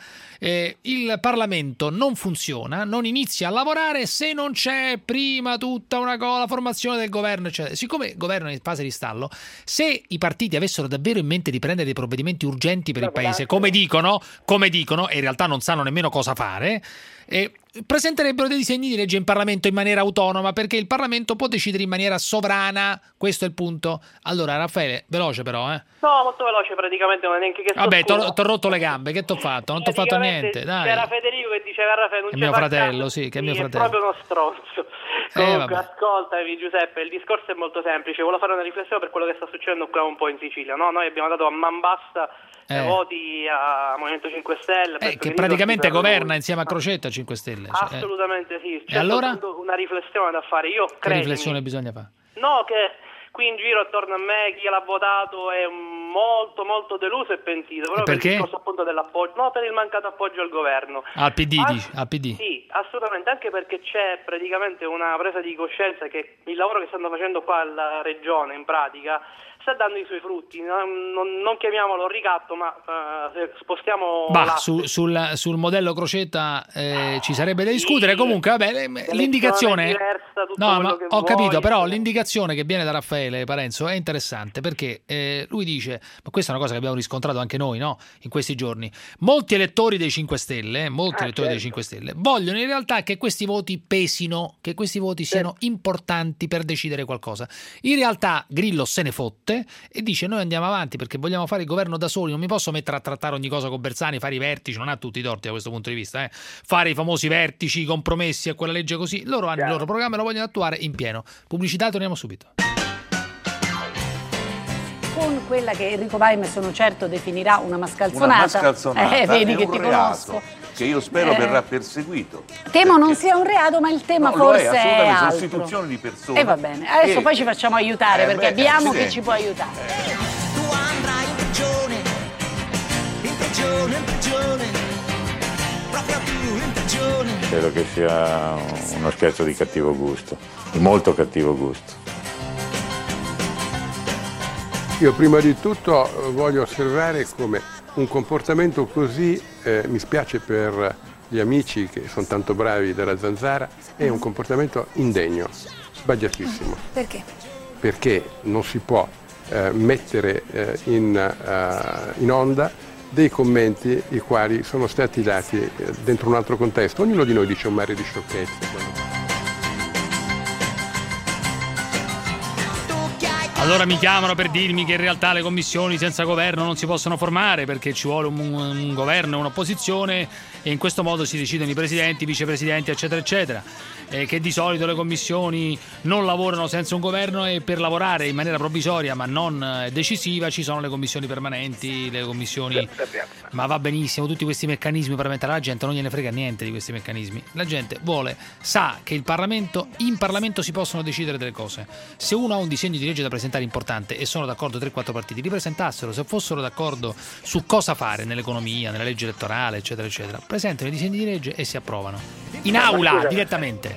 il Parlamento non funziona, non inizia a lavorare se non c'è prima tutta la formazione del governo, eccetera. Siccome il governo è in fase di stallo, se i partiti avessero davvero in mente di prendere dei provvedimenti urgenti per il paese, come dicono, e in realtà non sanno nemmeno cosa fare, presenterebbero dei disegni di legge in Parlamento in maniera autonoma, perché il Parlamento può decidere in maniera sovrana. Questo è il punto. Allora, Raffaele, veloce però, No, molto veloce, praticamente non è neanche che vabbè, t'ho rotto le gambe, che t'ho fatto? Non t'ho fatto niente, dai. C'era Federico che diceva Raffaele, non è mio fratello, sì, che è mio fratello. È proprio uno stronzo. Comunque, ascoltami Giuseppe, il discorso è molto semplice. Volevo fare una riflessione per quello che sta succedendo qua un po' in Sicilia, no? Noi abbiamo dato a man bassa voti a Movimento 5 Stelle che praticamente governa insieme a Crocetta 5 Stelle. Assolutamente sì. C'è e allora? Una riflessione da fare. Io che riflessione bisogna fare? No, che qui in giro attorno a me chi l'ha votato è un molto molto deluso e pentito, proprio perché? Per il discorso appunto dell'appoggio, no, per il mancato appoggio al governo. Al PD, al PD. Sì, assolutamente, anche perché c'è praticamente una presa di coscienza che il lavoro che stanno facendo qua alla regione in pratica sta dando i suoi frutti, non chiamiamolo ricatto, ma spostiamo sul modello Crocetta ci sarebbe da discutere. Comunque vabbè, l'indicazione diversa, no, ma ho capito, però l'indicazione che viene da Raffaele Parenzo è interessante, perché lui dice, ma questa è una cosa che abbiamo riscontrato anche noi, no? In questi giorni molti elettori dei 5 Stelle dei 5 Stelle vogliono in realtà che questi voti pesino, che questi voti siano importanti per decidere qualcosa. In realtà Grillo se ne fotte e dice: noi andiamo avanti perché vogliamo fare il governo da soli, non mi posso mettere a trattare ogni cosa con Bersani, fare i vertici, non ha tutti i torti da questo punto di vista, fare i famosi vertici, i compromessi e quella legge così. Loro hanno il loro programma e lo vogliono attuare in pieno. Pubblicità, torniamo subito. Con quella che Enrico Paime sono certo definirà una mascalzonata, vedi che ti conosco, che io spero verrà perseguito. Temo non sia un reato, ma il tema forse è altro. Sostituzione di persone. E va bene, adesso poi ci facciamo aiutare perché abbiamo chi ci può aiutare. Tu andrai in prigione, proprio tu in prigione. Credo che sia uno scherzo di cattivo gusto, di molto cattivo gusto. Io prima di tutto voglio osservare come un comportamento così, mi spiace per gli amici che sono tanto bravi della Zanzara, è un comportamento indegno, sbagliatissimo. Perché? Perché non si può mettere in onda dei commenti i quali sono stati dati dentro un altro contesto. Ognuno di noi dice un mare di sciocchezze. Allora mi chiamano per dirmi che in realtà le commissioni senza governo non si possono formare perché ci vuole un governo e un'opposizione e in questo modo si decidono i presidenti, i vicepresidenti, eccetera, eccetera. Che di solito le commissioni non lavorano senza un governo e per lavorare in maniera provvisoria ma non decisiva ci sono le commissioni permanenti, le commissioni... Ma va benissimo, tutti questi meccanismi parlamentari, la gente non gliene frega niente di questi meccanismi. La gente sa che in Parlamento si possono decidere delle cose. Se uno ha un disegno di legge da presentare importante e sono d'accordo 3-4 partiti, li presentassero, se fossero d'accordo su cosa fare nell'economia, nella legge elettorale, eccetera, eccetera, presentano i disegni di legge e si approvano. In aula, direttamente.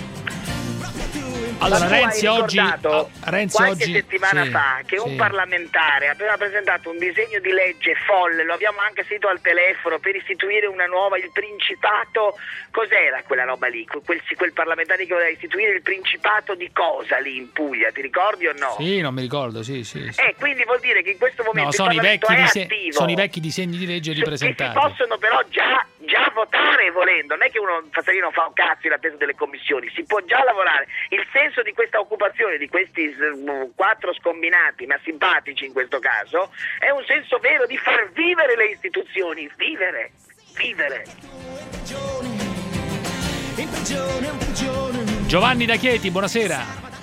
Allora Renzi oggi qualche settimana fa che un parlamentare aveva presentato un disegno di legge folle, lo abbiamo anche sentito al telefono, per istituire una nuova, il Principato, cos'era quella roba lì? Quel parlamentare che voleva istituire il Principato di cosa lì in Puglia, ti ricordi o no? Sì, non mi ricordo, sì. Quindi vuol dire che in questo momento sono il Parlamento è attivo. Sono i vecchi disegni di legge ripresentati. Che si possono però già votare volendo, non è che uno non fa un cazzo in attesa delle commissioni, si può già lavorare. Il senso di questa occupazione, di questi 4 scombinati, ma simpatici in questo caso, è un senso vero di far vivere le istituzioni, vivere. Giovanni da Chieti, buonasera.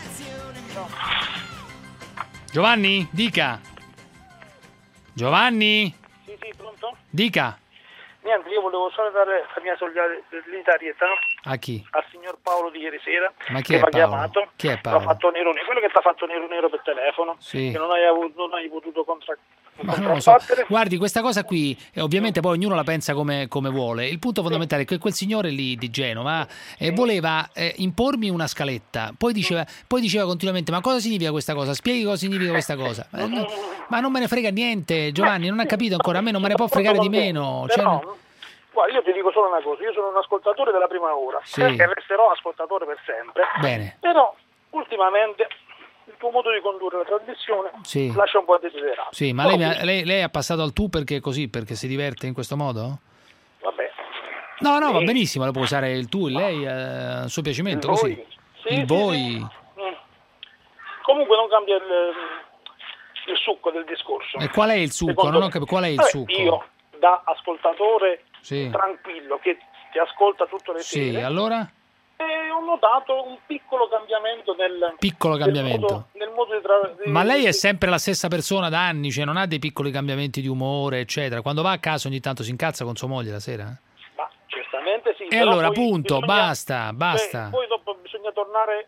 Giovanni, dica. Giovanni? Sì, pronto? Dica. Niente, io volevo solo dare la mia solidarietà a chi? Al signor Paolo di ieri sera. Ma chi che è mi ha Paolo? chiamato. Chi è Paolo? L'ha fatto nero, quello che ti ha fatto nero per telefono. Sì. Che non hai potuto Ma non lo so. Guardi, questa cosa qui, ovviamente poi ognuno la pensa come vuole. Il punto fondamentale è che quel signore lì di Genova voleva impormi una scaletta, poi diceva continuamente: ma cosa significa questa cosa? Spieghi cosa significa questa cosa. Ma non me ne frega niente, Giovanni, non ha capito ancora, a me non me ne può fregare di meno. Guarda, io ti dico solo una cosa, io sono un ascoltatore della prima ora, perché resterò ascoltatore per sempre. Bene. Però ultimamente il tuo modo di condurre la trasmissione lascia un po' a desiderare. Sì, ma lei ha passato al tu perché si diverte in questo modo? Vabbè. No, va benissimo, lo può usare il tu, lei a suo piacimento, il così. Il voi. Comunque non cambia il succo del discorso. E qual è il succo? Non ho capito qual è il succo. Io, da ascoltatore tranquillo che ti ascolta tutte le sere. Sì, allora? Ho notato un piccolo cambiamento nel modo di Ma lei è sempre la stessa persona da anni, cioè non ha dei piccoli cambiamenti di umore, eccetera. Quando va a casa ogni tanto si incazza con sua moglie la sera? Ma certamente sì. E allora, appunto, basta. Poi dopo bisogna tornare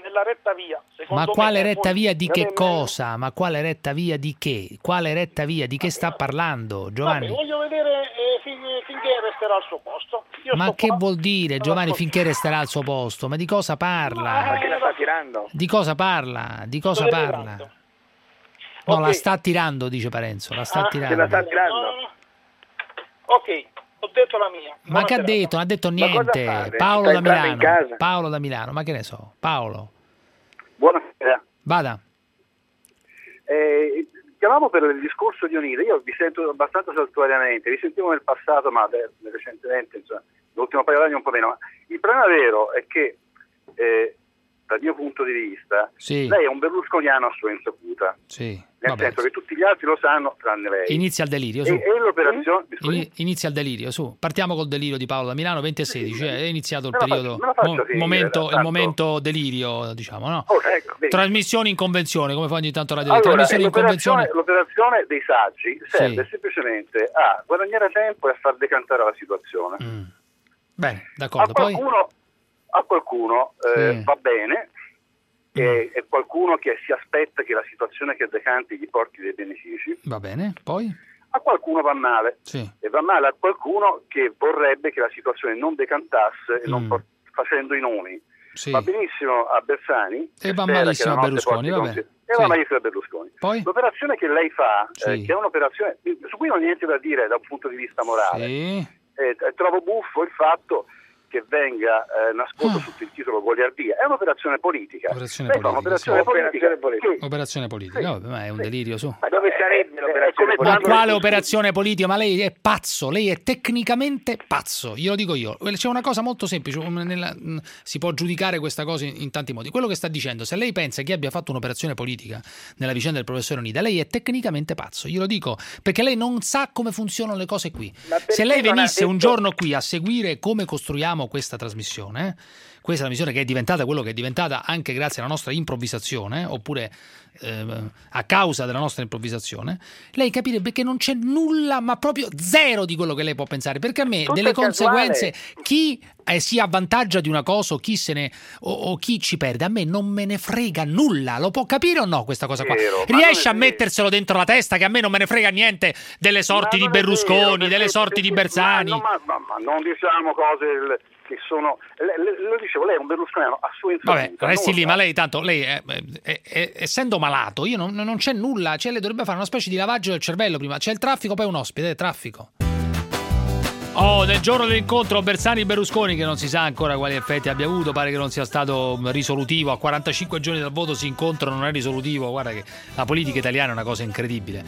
nella retta via. Ma quale retta via di che cosa? Ma quale retta via di che? Quale retta via di che sta parlando, Giovanni? Vabbè, voglio vedere finché resterà al suo posto. Ma che vuol dire, Giovanni, finché resterà al suo posto? Ma di cosa parla? Ma che la sta tirando? Di cosa parla? Di cosa parla? No, okay. La sta tirando, dice Parenzo, la sta tirando. La sta tirando. Ok, ho detto la mia. Ma che ha detto? Non ha detto niente. Paolo da Milano. Paolo da Milano, ma che ne so? Paolo. Buonasera. Vada. Chiamavo per il discorso di Onida. Io vi sento abbastanza saltuariamente, vi sentivo nel passato, ma recentemente, insomma, l'ultimo paio d'anni un po' meno. Il problema vero è che dal mio punto di vista, lei è un berlusconiano a sua insaputa. Sì. Nel senso che tutti gli altri lo sanno, tranne lei. Inizia il delirio, su. E l'operazione... Inizia il delirio, su. Partiamo col delirio di Paolo da Milano, 2016. È iniziato il periodo, il momento delirio, diciamo, no? Ecco, trasmissioni in convenzione, come fa ogni tanto Radio. Trasmissioni in convenzione. L'operazione dei saggi serve semplicemente a guadagnare tempo e a far decantare la situazione. Bene, d'accordo. A qualcuno va bene, è qualcuno che si aspetta che la situazione che decanti gli porti dei benefici. Va bene, poi? A qualcuno va male. E va male a qualcuno che vorrebbe che la situazione non decantasse facendo i nomi. Va benissimo a Bersani e va malissimo a Berlusconi, e va malissimo a Berlusconi. Poi? L'operazione che lei fa, che è un'operazione su cui non ho niente da dire da un punto di vista morale, trovo buffo il fatto che venga nascosto sotto il titolo goliardia. È un'operazione politica. Operazione politica. Vabbè, ma è un delirio, su. Ma dove sarebbe l'operazione politica? Ma quale operazione politica? Ma lei è pazzo, lei è tecnicamente pazzo, glielo dico io. C'è una cosa molto semplice, si può giudicare questa cosa in tanti modi. Quello che sta dicendo, se lei pensa che abbia fatto un'operazione politica nella vicenda del professore Onida, lei è tecnicamente pazzo, glielo dico, perché lei non sa come funzionano le cose qui. Se lei venisse un giorno qui a seguire come costruiamo questa trasmissione che è diventata quello che è diventata anche grazie alla nostra improvvisazione, oppure a causa della nostra improvvisazione, lei capirebbe che non c'è nulla, ma proprio zero di quello che lei può pensare, perché a me delle conseguenze, chi si avvantaggia di una cosa o chi se ne o chi ci perde, a me non me ne frega nulla. Lo può capire o no questa cosa qua? Riesce a metterselo dentro la testa che a me non me ne frega niente delle sorti di Berlusconi, delle sorti di Bersani? Ma non diciamo cose che sono, lo dicevo, lei è un berlusconiano a sua insaputa. Vabbè, resti lì, ma lei tanto, essendo malato, io non c'è nulla, lei dovrebbe fare una specie di lavaggio del cervello prima, c'è il traffico, poi un ospite, traffico. Nel giorno dell'incontro Bersani-Berlusconi, che non si sa ancora quali effetti abbia avuto, pare che non sia stato risolutivo, a 45 giorni dal voto si incontrano, non è risolutivo, guarda che la politica italiana è una cosa incredibile.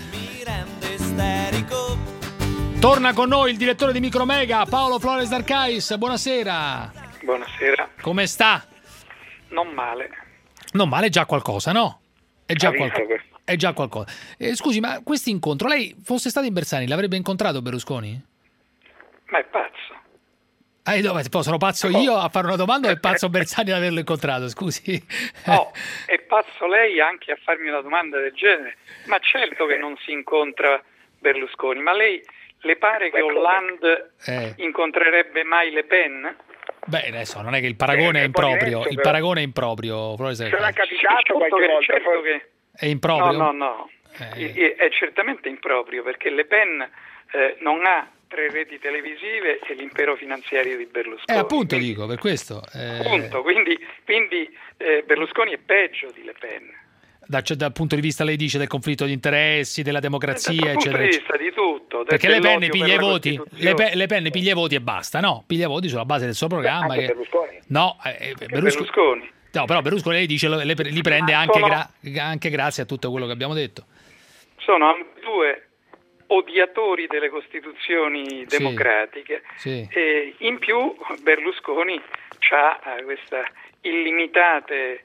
Torna con noi il direttore di Micromega, Paolo Flores d'Arcais. Buonasera. Buonasera. Come sta? Non male. Non male, è già qualcosa, no? È già qualcosa. Scusi, ma questo incontro, lei fosse stato in Bersani, l'avrebbe incontrato Berlusconi? Ma è pazzo. Sono pazzo io a fare una domanda o è pazzo Bersani ad averlo incontrato, scusi? No, è pazzo lei anche a farmi una domanda del genere. Ma certo che non si incontra Berlusconi, ma lei... Le pare che Hollande incontrerebbe mai Le Pen? Beh, adesso non è che il paragone è improprio. Il paragone è improprio. Sarà capitato qualche volta. Certo che... È improprio? No. È certamente improprio, perché Le Pen non ha 3 reti televisive e l'impero finanziario di Berlusconi. Appunto dico, per questo. Appunto, quindi Berlusconi è peggio di Le Pen. Dal punto di vista, lei dice, del conflitto di interessi, dal Dal eccetera. punto di vista di tutto. Perché Le Pen piglia i voti, Le Pen piglia i voti e basta, no? Piglia i voti sulla base del suo programma. Anche Berlusconi. No, Berlusconi. No, però Berlusconi, lei dice, li prende anche grazie a tutto quello che abbiamo detto. Sono ambedue odiatori delle costituzioni democratiche. Sì. E in più Berlusconi ha questa illimitate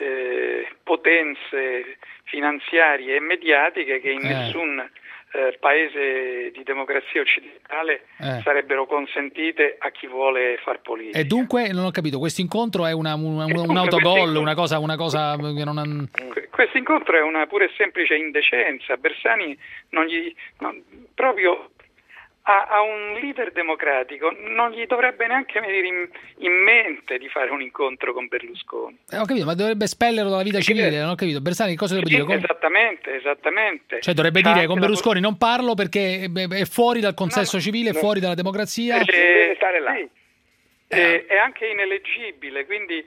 potenze finanziarie e mediatiche che in nessun paese di democrazia occidentale sarebbero consentite a chi vuole far politica. E dunque non ho capito, questo incontro è un autogol, una cosa che non... Questo incontro è una pura e semplice indecenza. Bersani proprio a un leader democratico non gli dovrebbe neanche venire in mente di fare un incontro con Berlusconi. Ho capito, ma dovrebbe espellerlo dalla vita civile, non ho capito. Bersani, cosa dovrebbe dire? Esattamente. Cioè dovrebbe dire con Berlusconi non parlo perché è fuori dal consesso civile, è fuori dalla democrazia. Deve stare là. Sì. È anche ineleggibile, quindi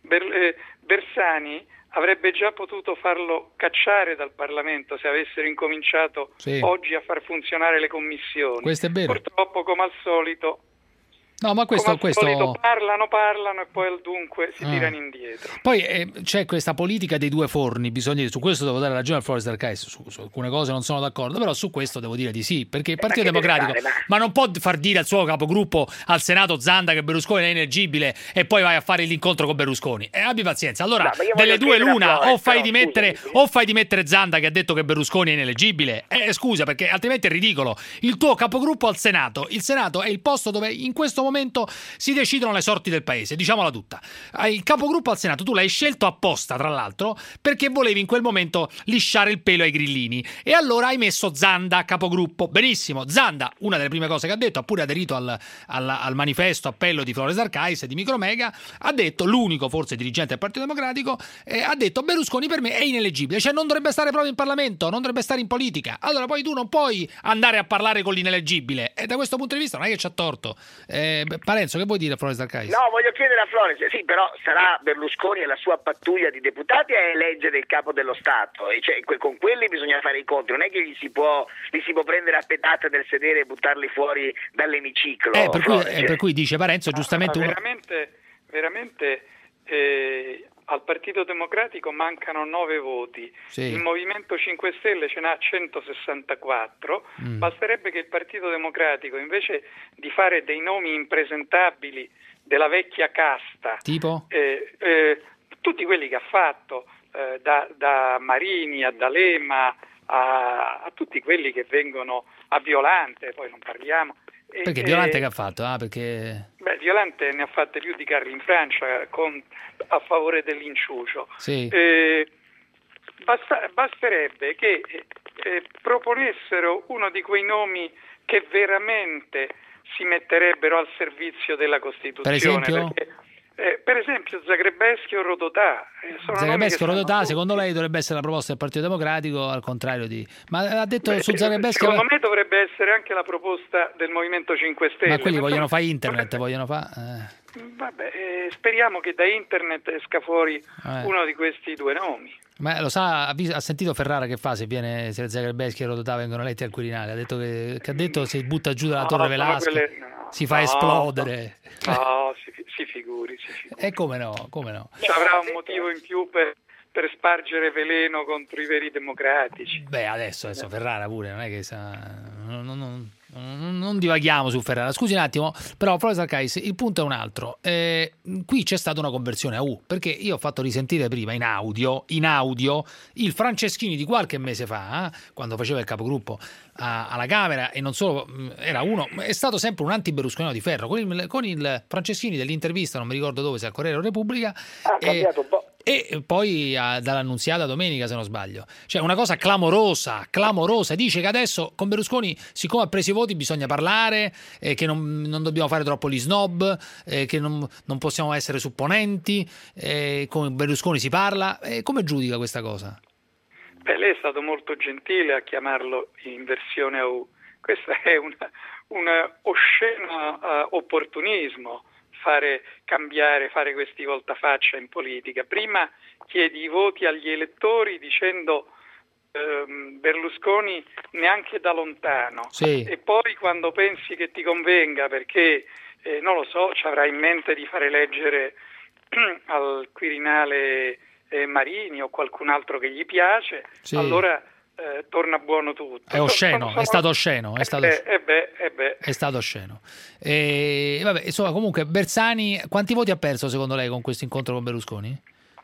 Bersani avrebbe già potuto farlo cacciare dal Parlamento se avessero incominciato oggi a far funzionare le commissioni. Questo è vero. Purtroppo, come al solito, no, ma questo... parlano e poi al dunque si tirano indietro. Poi c'è questa politica dei due forni, su questo devo dare ragione al Flores del Cais, su alcune cose non sono d'accordo, però su questo devo dire di sì, perché il Partito Democratico ma non può far dire al suo capogruppo al Senato Zanda che Berlusconi è ineleggibile e poi vai a fare l'incontro con Berlusconi. Abbi pazienza, allora delle due l'una, o fai dimettere Zanda che ha detto che Berlusconi è ineleggibile, scusa, perché altrimenti è ridicolo. Il tuo capogruppo al Senato, il Senato è il posto dove in questo momento si decidono le sorti del paese, diciamola tutta. Il capogruppo al Senato tu l'hai scelto apposta, tra l'altro, perché volevi in quel momento lisciare il pelo ai grillini, e allora hai messo Zanda capogruppo. Benissimo, Zanda, una delle prime cose che ha detto, ha pure aderito al manifesto appello di Flores Arcais e di Micromega, ha detto, l'unico forse dirigente del Partito Democratico, ha detto Berlusconi per me è ineleggibile, cioè non dovrebbe stare proprio in Parlamento, non dovrebbe stare in politica. Allora poi tu non puoi andare a parlare con l'ineleggibile, e da questo punto di vista non è che c'ha torto. Parenzo, che vuoi dire a Flores Arcais? No, voglio chiedere a Flores, sì, però sarà Berlusconi e la sua pattuglia di deputati a eleggere il capo dello Stato, e cioè, con quelli bisogna fare i conti, non è che li si può prendere a pedate del sedere e buttarli fuori dall'emiciclo. Per cui dice Parenzo giustamente... Veramente al Partito Democratico mancano 9 voti, il Movimento 5 Stelle ce n'ha 164, basterebbe che il Partito Democratico, invece di fare dei nomi impresentabili della vecchia casta, tipo? Tutti quelli che ha fatto, da Marini a D'Alema a tutti quelli che vengono a Violante, poi non parliamo. Perché Violante che ha fatto? Perché... Violante ne ha fatte più di carri in Francia a favore dell'inciucio. Sì. Basterebbe che proponessero uno di quei nomi che veramente si metterebbero al servizio della Costituzione. Per esempio Zagrebeschi o Rodotà. Zagrebeschi o Rodotà, secondo lei dovrebbe essere la proposta del Partito Democratico, al contrario di... Ma ha detto su Zagrebeschi... Secondo me dovrebbe essere anche la proposta del Movimento 5 Stelle. Ma quelli vogliono fare internet, Vabbè, speriamo che da internet esca fuori uno di questi due nomi. Ma lo sa, ha sentito Ferrara che fa se Zagrebeschi e Rodotà vengono eletti al Quirinale? Ha detto che ha detto si butta giù dalla Torre Velasco, si fa esplodere. No, si figuri. E come no? Ci avrà un motivo in più per spargere veleno contro i veri democratici. Beh, adesso Ferrara pure, non è che non divaghiamo su Ferrara. Scusi un attimo, però Flores Arcais, il punto è un altro. Qui c'è stata una conversione a U, perché io ho fatto risentire prima in audio il Franceschini di qualche mese fa, quando faceva il capogruppo alla Camera, e non solo, è stato sempre un anti-berlusconiano di ferro, con il Franceschini dell'intervista, non mi ricordo dove, se al Corriere o Repubblica, ha cambiato un po'. E poi dall'Annunziata domenica, se non sbaglio. Cioè una cosa clamorosa. Dice che adesso con Berlusconi, siccome ha preso i voti, bisogna parlare, che non dobbiamo fare troppo gli snob, che non possiamo essere supponenti, con Berlusconi si parla. Come giudica questa cosa? Lei è stato molto gentile a chiamarlo in versione AU. Questo è un osceno opportunismo. Fare questi voltafaccia in politica. Prima chiedi i voti agli elettori dicendo Berlusconi neanche da lontano, e poi quando pensi che ti convenga perché non lo so, ci avrai in mente di fare eleggere al Quirinale Marini o qualcun altro che gli piace, allora torna buono tutto. È osceno, è stato osceno. È stato osceno. Vabbè, insomma, comunque Bersani quanti voti ha perso secondo lei con questo incontro con Berlusconi?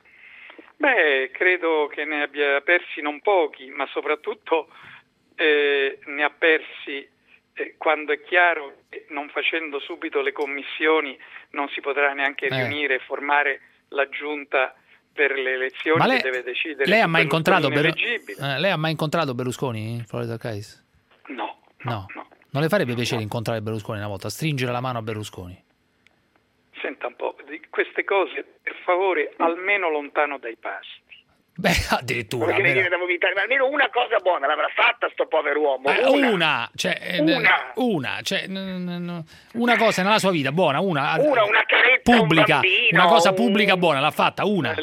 Credo che ne abbia persi non pochi, ma soprattutto ne ha persi quando è chiaro che non facendo subito le commissioni non si potrà neanche riunire e formare la giunta per le elezioni. Ma che deve decidere. Lei ha mai incontrato Berlusconi, Flores Arcais? No. Non le farebbe piacere incontrare Berlusconi una volta, stringere la mano a Berlusconi? Senta un po', di queste cose, per favore, almeno lontano dai pasti. Beh, addirittura. Perché ne viene da vomitare, ma almeno una cosa buona l'avrà fatta sto povero uomo. Una cosa nella sua vita buona, una carezza, pubblica, un bambino, una cosa pubblica buona l'ha fatta, una.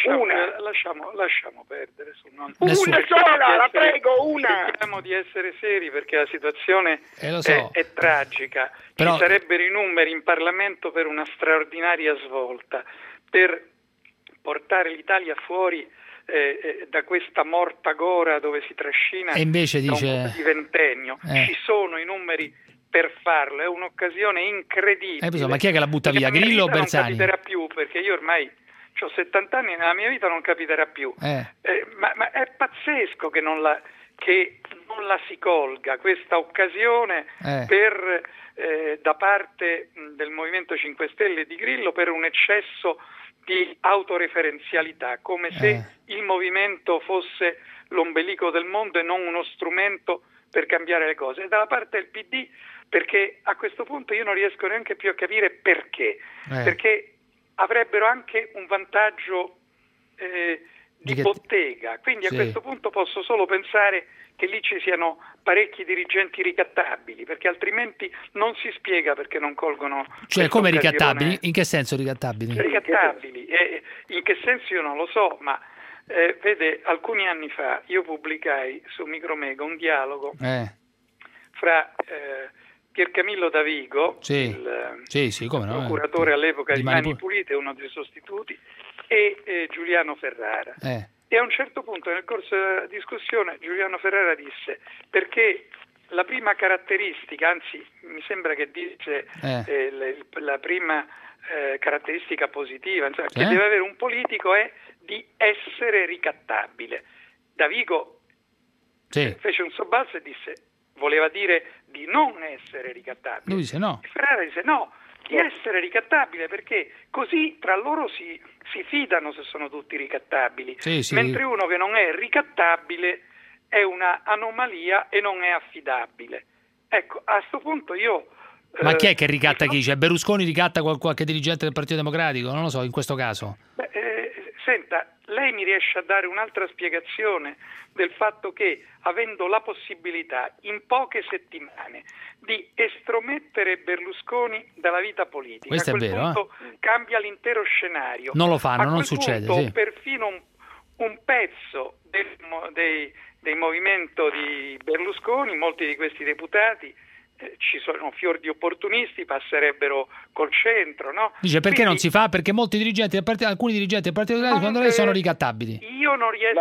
Lasciamo perdere. Una sola, la prego, una. Cerchiamo di essere seri perché la situazione lo so. è tragica. Però... Ci sarebbero i numeri in Parlamento per una straordinaria svolta, per portare l'Italia fuori da questa morta gora dove si trascina e invece dice di ventennio. Ci sono i numeri per farlo, è un'occasione incredibile. Ma chi è che la butta via, Grillo o Bersani? Non capiterà più, perché io ormai ho 70 anni e nella mia vita non capiterà più. Ma è pazzesco che non la si colga questa occasione da parte del Movimento 5 Stelle e di Grillo per un eccesso di autoreferenzialità, come se il movimento fosse l'ombelico del mondo e non uno strumento per cambiare le cose. E dalla parte del PD, perché a questo punto io non riesco neanche più a capire perché. Perché avrebbero anche un vantaggio di bottega, quindi a questo punto posso solo pensare che lì ci siano parecchi dirigenti ricattabili, perché altrimenti non si spiega perché non colgono. Cioè, come ricattabili? In che senso ricattabili? Ricattabili, in che senso io non lo so, ma vede, alcuni anni fa io pubblicai su Micromega un dialogo fra Piercamillo Davigo, il procuratore all'epoca di Mani Pulite, uno dei sostituti, e Giuliano Ferrara. E a un certo punto nel corso della discussione Giuliano Ferrara disse: perché la prima caratteristica, anzi mi sembra che disse la prima caratteristica positiva, insomma, che deve avere un politico è di essere ricattabile. Davigo fece un sobbalzo e disse, voleva dire di non essere ricattabile. Lui dice no. E Ferrara dice no, di essere ricattabile, perché così tra loro si fidano se sono tutti ricattabili, mentre uno che non è ricattabile è una anomalia e non è affidabile. Ecco, a sto punto io... Ma chi è che ricatta chi? Cioè Berlusconi ricatta qualche dirigente del Partito Democratico? Non lo so, in questo caso. Senta, lei mi riesce a dare un'altra spiegazione del fatto che, avendo la possibilità in poche settimane di estromettere Berlusconi dalla vita politica, questo a quel è vero, punto cambia l'intero scenario. Non lo fanno, non succede. Punto, perfino un pezzo dei movimento di Berlusconi, molti di questi deputati, ci sono fior di opportunisti, passerebbero col centro, no? Dice perché non si fa? Perché molti dirigenti alcuni dirigenti del Partito Democratico secondo lei sono ricattabili. Io non riesco,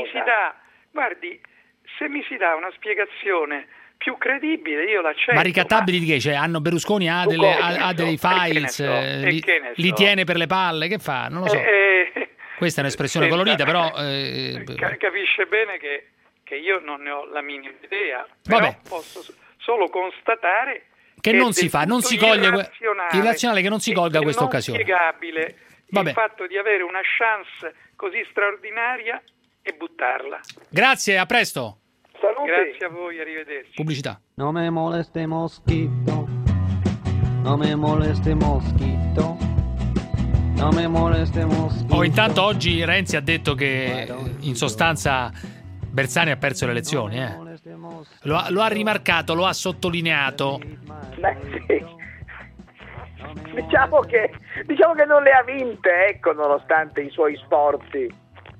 se mi si dà una spiegazione più credibile io l'accetto. Ma ricattabili di che? Cioè Berlusconi ha dei files, li tiene per le palle, che fa? Non lo so. Questa è un'espressione colorita, però capisce bene che io non ne ho la minima idea, però posso solo constatare che non si fa, non si coglie irrazionale che non si colga questa occasione. È inspiegabile il fatto di avere una chance così straordinaria e buttarla. Grazie, a presto. Salute. Grazie a voi, arrivederci. Pubblicità. No me moleste mosquito, no me moleste mosquito, no me moleste mosquito. Intanto oggi Renzi ha detto che in sostanza Bersani ha perso le elezioni, Lo ha rimarcato, lo ha sottolineato. Diciamo che non le ha vinte, ecco, nonostante i suoi sforzi.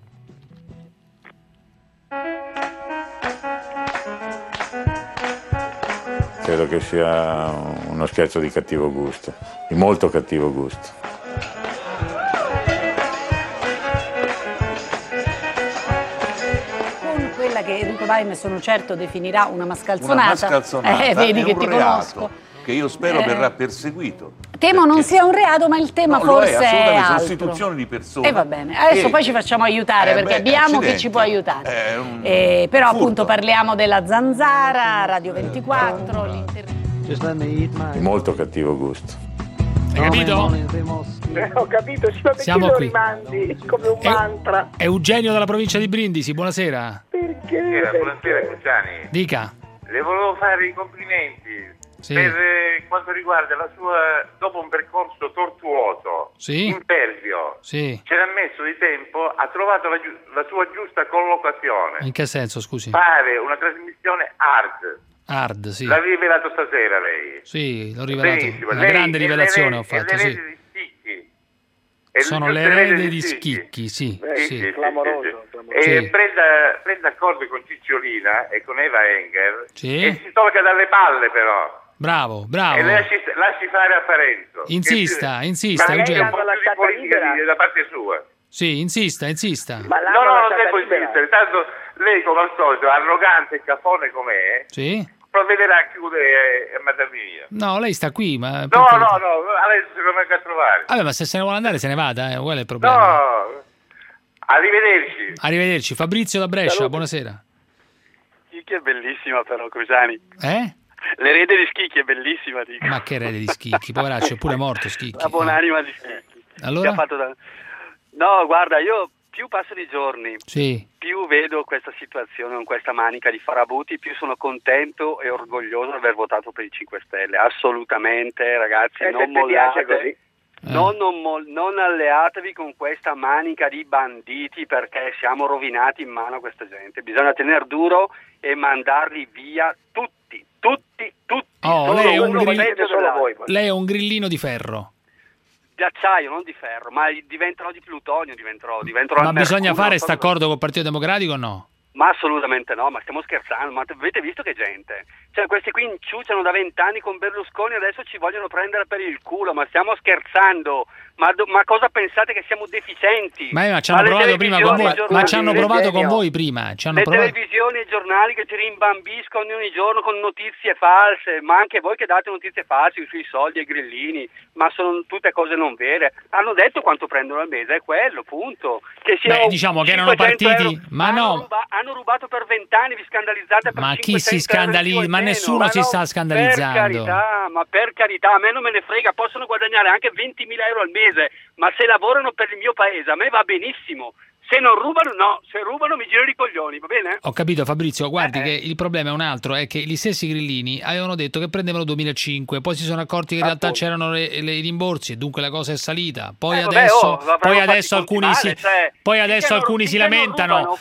Credo che sia uno scherzo di cattivo gusto, di molto cattivo gusto. Quella che Enrico Daim sono certo definirà una mascalzonata. Vedi che ti conosco. Che io spero verrà perseguito. Temo non sia un reato, ma il tema forse è altro. Sostituzione di persone. E va bene, adesso poi ci facciamo aiutare perché abbiamo chi ci può aiutare. Però appunto parliamo della Zanzara, Radio 24. Di molto cattivo gusto. Hai capito? Ho capito, siamo lo qui. Rimandi come un mantra. È Eugenio dalla provincia di Brindisi, buonasera. Perché? Buonasera Cruciani. Dica. Le volevo fare i complimenti per quanto riguarda la sua, dopo un percorso tortuoso, impervio, ci ha messo di tempo, ha trovato la sua giusta collocazione. In che senso, scusi? Fare una trasmissione hard, sì. L'ha rivelato stasera lei. Sì, l'ho rivelato. Benissimo. Una grande rivelazione ho fatto, sì. Sono l'erede di Schicchi, sì. Clamoroso. E prenda accordo con Cicciolina e con Eva Enger e si tolga dalle palle, però. Bravo. E lasci fare a Parenzo. Insista, Ma Eugenio. di politica da parte sua. Sì, insista. Ma non devo insistere, tanto lei come al solito, arrogante e cafone com'è, provvederà a chiudere e mandarmi via. No, lei sta qui, ma... No, adesso se lo venga a trovare. Vabbè, ma se se ne vuole andare se ne vada, qual è il problema? No, Arrivederci. Fabrizio da Brescia, Salute. Buonasera. Schicchi è bellissima però, Cruciani. L'erede di Schicchi è bellissima, dico. Ma che erede di Schicchi? Poveraccio, è pure morto Schicchi. La buonanima di Schicchi. Allora? No, guarda, io più passano i giorni, Sì. più vedo questa situazione con questa manica di farabuti, più sono contento e orgoglioso di aver votato per i 5 Stelle. Assolutamente, ragazzi, non mollate. Non alleatevi con questa manica di banditi, perché siamo rovinati in mano a questa gente. Bisogna tenere duro e mandarli via tutti. Oh, Solo lei è un grillino di ferro. Di acciaio, non di ferro, ma diventerò di plutonio, diventerò Ma al bisogna mercurio, fare questo accordo col Partito Democratico o no? Ma assolutamente no, ma stiamo scherzando, ma avete visto che gente? Cioè questi qui inciuciano da 20 anni con Berlusconi, adesso ci vogliono prendere per il culo, ma stiamo scherzando? Ma cosa pensate, che siamo deficienti? Ma ci hanno provato prima con voi, ma ci hanno provato con voi prima. Televisioni e giornali che ci rimbambiscono ogni giorno con notizie false, ma anche voi che date notizie false sui soldi ai grillini, ma sono tutte cose non vere. Hanno detto quanto prendono al mese, è quello, punto. Che diciamo che erano partiti, ma no. Hanno rubato per 20 anni, vi scandalizzate per Ma 500 chi si scandalizza? Ma nessuno si sta scandalizzando. Per carità, a me non me ne frega, possono guadagnare anche 20.000 euro al mese, ma se lavorano per il mio paese a me va benissimo. Se non rubano, no, se rubano mi giro i coglioni, va bene? Ho capito, Fabrizio, guardi che il problema è un altro, è che gli stessi grillini avevano detto che prendevano 2005, poi si sono accorti che in realtà c'erano i rimborsi e dunque la cosa è salita. Poi adesso alcuni si lamentano,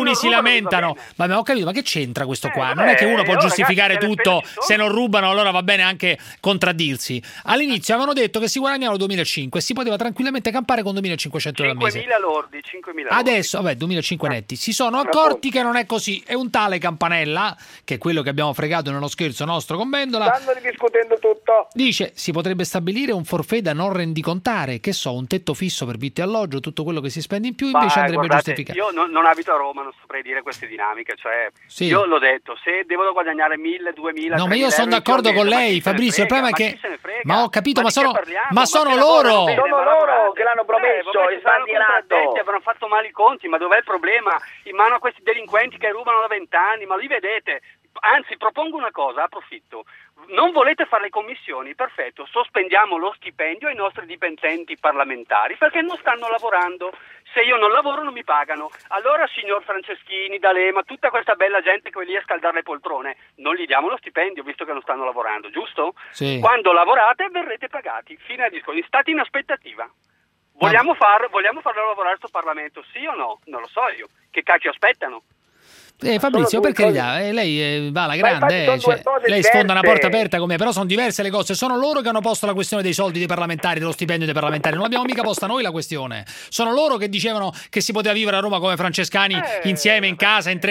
Ma ho capito, ma che c'entra questo qua? Non è che uno può giustificare tutto, se non rubano allora va bene anche contraddirsi. All'inizio avevano detto che si guadagnavano 2005 e si poteva tranquillamente campare con 2.500 euro al mese. 5.000 lordi, 5.000. Adesso, 2.500 netti, si sono accorti che non è così. E un tale Campanella, che è quello che abbiamo fregato nello scherzo nostro con Vendola, stanno discutendo tutto. Dice, si potrebbe stabilire un forfait da non rendicontare, che so, un tetto fisso per vitto e alloggio, tutto quello che si spende in più invece andrebbe giustificato. Io non abito a Roma, non saprei dire queste dinamiche, cioè io l'ho detto, se devono guadagnare 1.000, 2.000, no, ma io sono d'accordo con lei, Fabrizio, il problema è che ma ho capito, ma sono loro che l'hanno promesso e sbandierato. Avranno fatto male i conti, ma dov'è il problema? In mano a questi delinquenti che rubano da 20 anni, ma li vedete? Anzi, propongo una cosa, approfitto. Non volete fare le commissioni? Perfetto, sospendiamo lo stipendio ai nostri dipendenti parlamentari perché non stanno lavorando. Se io non lavoro non mi pagano. Allora, signor Franceschini, D'Alema, tutta questa bella gente che è lì a scaldare le poltrone, non gli diamo lo stipendio visto che non stanno lavorando, giusto? Sì. Quando lavorate verrete pagati. Fine al discorso. State in aspettativa. Vogliamo farlo lavorare sto Parlamento, sì o no? Non lo so io. Che cacchio aspettano? Fabrizio, per carità, lei va alla grande, lei sfonda una porta aperta come, però sono diverse le cose. Sono loro che hanno posto la questione dei soldi dei parlamentari, dello stipendio dei parlamentari, non l'abbiamo mica posta noi la questione. Sono loro che dicevano che si poteva vivere a Roma come Francescani, insieme in casa in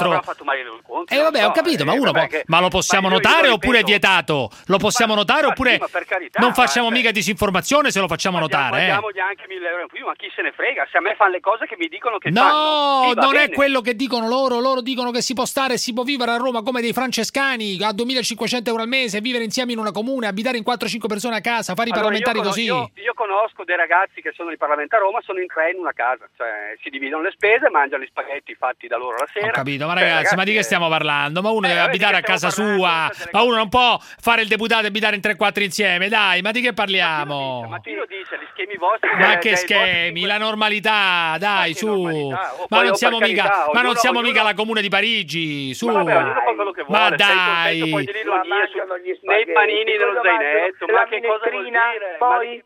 3-4. Vabbè, ho capito, ma uno ma lo possiamo notare oppure è vietato? Lo possiamo notare oppure non facciamo mica disinformazione se lo facciamo notare? Diamogli anche 1.000 euro in più, ma chi se ne frega? Se a me fanno le cose che mi dicono che fanno. No, non è quello che dicono loro dicono che si può stare e si può vivere a Roma come dei francescani a 2.500 euro al mese, vivere insieme in una comune, abitare in 4-5 persone a casa, fare i parlamentari così. Io conosco dei ragazzi che sono i parlamentari a Roma, sono in 3 in una casa, cioè si dividono le spese, mangiano gli spaghetti fatti da loro la sera. Ho capito, ma ragazzi, ma di che stiamo parlando? Ma uno deve abitare a casa sua, ma uno non può fare il deputato e abitare in 3-4 insieme, dai, ma di che parliamo? Mattino dice, schemi vostri. Ma che schemi? La normalità, dai, su. Ma non siamo mica la Comune di Parigi, su. Ma fa quello che vuole. Ma dai. Poi nei panini dello zainetto, ma che cosa vuol dire? Poi...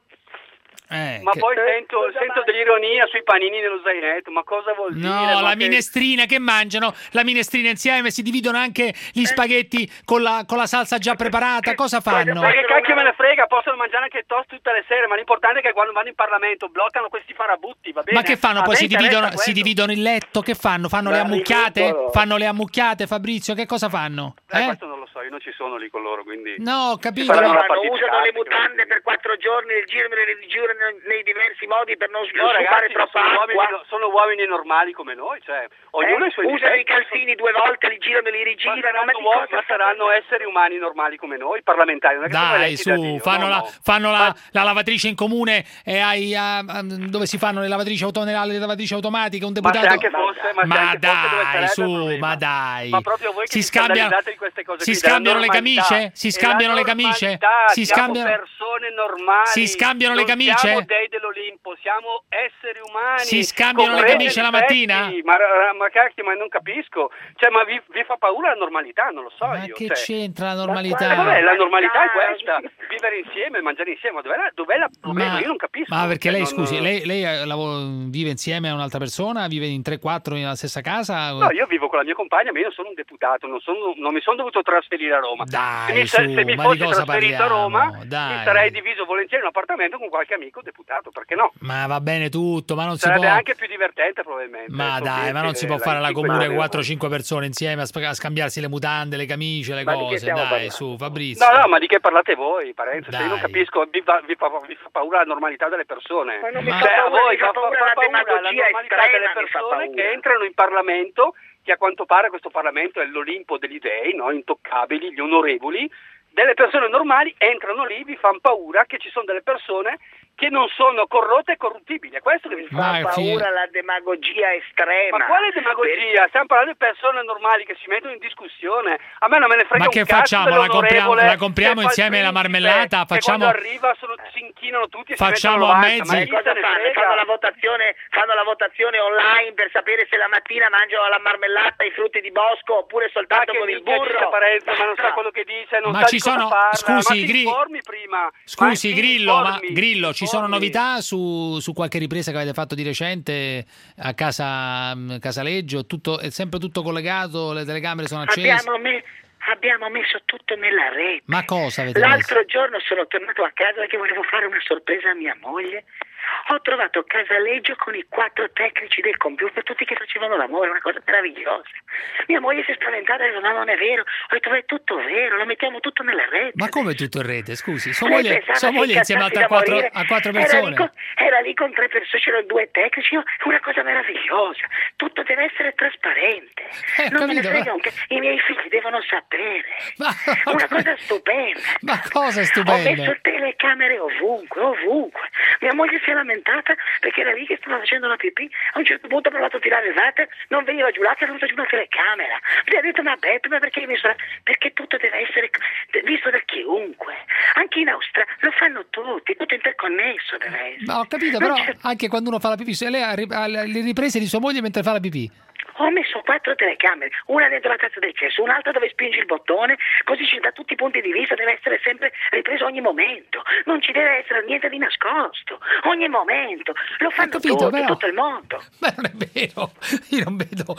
Poi sento dell'ironia sui panini dello zainetto, ma cosa vuol dire? No, la minestrina che mangiano, la minestrina insieme, si dividono anche gli spaghetti con la salsa già preparata, cosa fanno? Ma che cacchio me ne frega, possono mangiare anche il toast tutte le sere, ma l'importante è che quando vanno in Parlamento bloccano questi farabutti, va bene? Ma che fanno? Poi si dividono il letto, che fanno? Fanno le ammucchiate? Fanno le ammucchiate, Fabrizio, che cosa fanno? Questo non lo so, io non ci sono lì con loro, quindi... No, ho capito. Usano le mutande per 4 giorni, girano nei diversi modi per non sfruttare troppa acqua. Sono uomini normali come noi, cioè ognuno ha i suoi usano i calzini 2 volte, li girano e li rigirano, ma saranno esseri umani normali come noi, parlamentari. Non è che dai, su, fanno la lavatrice in comune e dove si fanno le lavatrici automatiche, un deputato. Ma dai. Ma proprio voi che scambiate queste cose si scambiano le camicie? Si scambiano le camicie? Siamo persone normali. Si scambiano le camicie? Siamo dei dell'Olimpo, siamo esseri umani. Si scambiano le camicie la mattina? Ma cacchio, ma non capisco. Cioè, ma vi fa paura la normalità? Non lo so ma io. Che c'entra la normalità? Vabbè, la normalità è questa, vivere insieme, mangiare insieme. Dov'è la problema? Io non capisco. Ma perché lei, scusi, lei vive insieme a un'altra persona? Vive in 3-4 nella stessa casa? No, io vivo con la mia compagna, ma io non sono un deputato, non mi sono dovuto trasferire a Roma. Dai, se mi fossi trasferito a Roma, mi dai. sarei diviso volentieri in un appartamento con qualche amico deputato, perché no? Ma va bene tutto, ma non sarebbe si può... anche più divertente probabilmente. Ma dai, ma non si può fare la comune 4-5 persone insieme a scambiarsi le mutande, le camicie, le cose, dai, su, Fabrizio. No, ma di che parlate voi, Parenzo? Io non capisco, vi fa paura la normalità delle persone. Ma non mi fa paura, voi fa paura la demagogia normalità delle persone che entrano in Parlamento, che a quanto pare questo Parlamento è l'Olimpo degli dei, no? Intoccabili, gli onorevoli. Delle persone normali entrano lì, vi fanno paura che ci sono delle persone che non sono corrotte e corruttibili. È questo che vi fa paura, la demagogia estrema. Ma quale demagogia? Stiamo parlando di persone normali che si mettono in discussione. A me non me ne frega un cazzo. Ma che facciamo? La compriamo insieme la marmellata? Facciamo... quando arriva si inchinano tutti e facciamo a mezzi. Ma cosa fanno? Fanno la votazione online per sapere se la mattina mangiano la marmellata, i frutti di bosco oppure soltanto con il burro. Ma non sa quello che dice, non ma sa ci sono scusi Grillo, ci sono novità su qualche ripresa che avete fatto di recente a Casaleggio? È sempre tutto collegato, le telecamere sono accese? Abbiamo messo tutto nella rete. Ma cosa avete L'altro giorno sono tornato a casa perché volevo fare una sorpresa a mia moglie. Ho trovato Casaleggio con i 4 tecnici del computer, tutti che facevano l'amore, una cosa meravigliosa. Mia moglie si è spaventata e ha detto: no, non è vero. Ho detto: è tutto vero, lo mettiamo tutto nella rete. Ma come tutto in rete? Scusi, sua moglie insieme a 4 persone. Era lì con 3 persone, c'erano 2 tecnici, una cosa meravigliosa. Tutto deve essere trasparente. Non me ne frega anche. I miei figli devono sapere. Una cosa stupenda. Ma cosa stupenda? Ho messo telecamere ovunque. Mia moglie si è lamentata perché era lì che stava facendo la pipì. A un certo punto ha provato a tirare il water, non veniva giù l'acqua, è venuta giù una telecamera. Mi ha detto: ma Beppe, ma perché hai messo perché tutto deve essere visto da chiunque. Anche in Australia lo fanno tutti, tutto interconnesso deve essere. Ma ho capito, però anche quando uno fa la pipì, se lei ha le riprese di sua moglie mentre fa la pipì. Ho messo 4 telecamere, una dentro la tazza del cesso, un'altra dove spingi il bottone, così ci da tutti i punti di vista, deve essere sempre ripreso ogni momento, non ci deve essere niente di nascosto, ogni momento, lo fanno tutti, tutto il mondo. Ma non è vero, io non vedo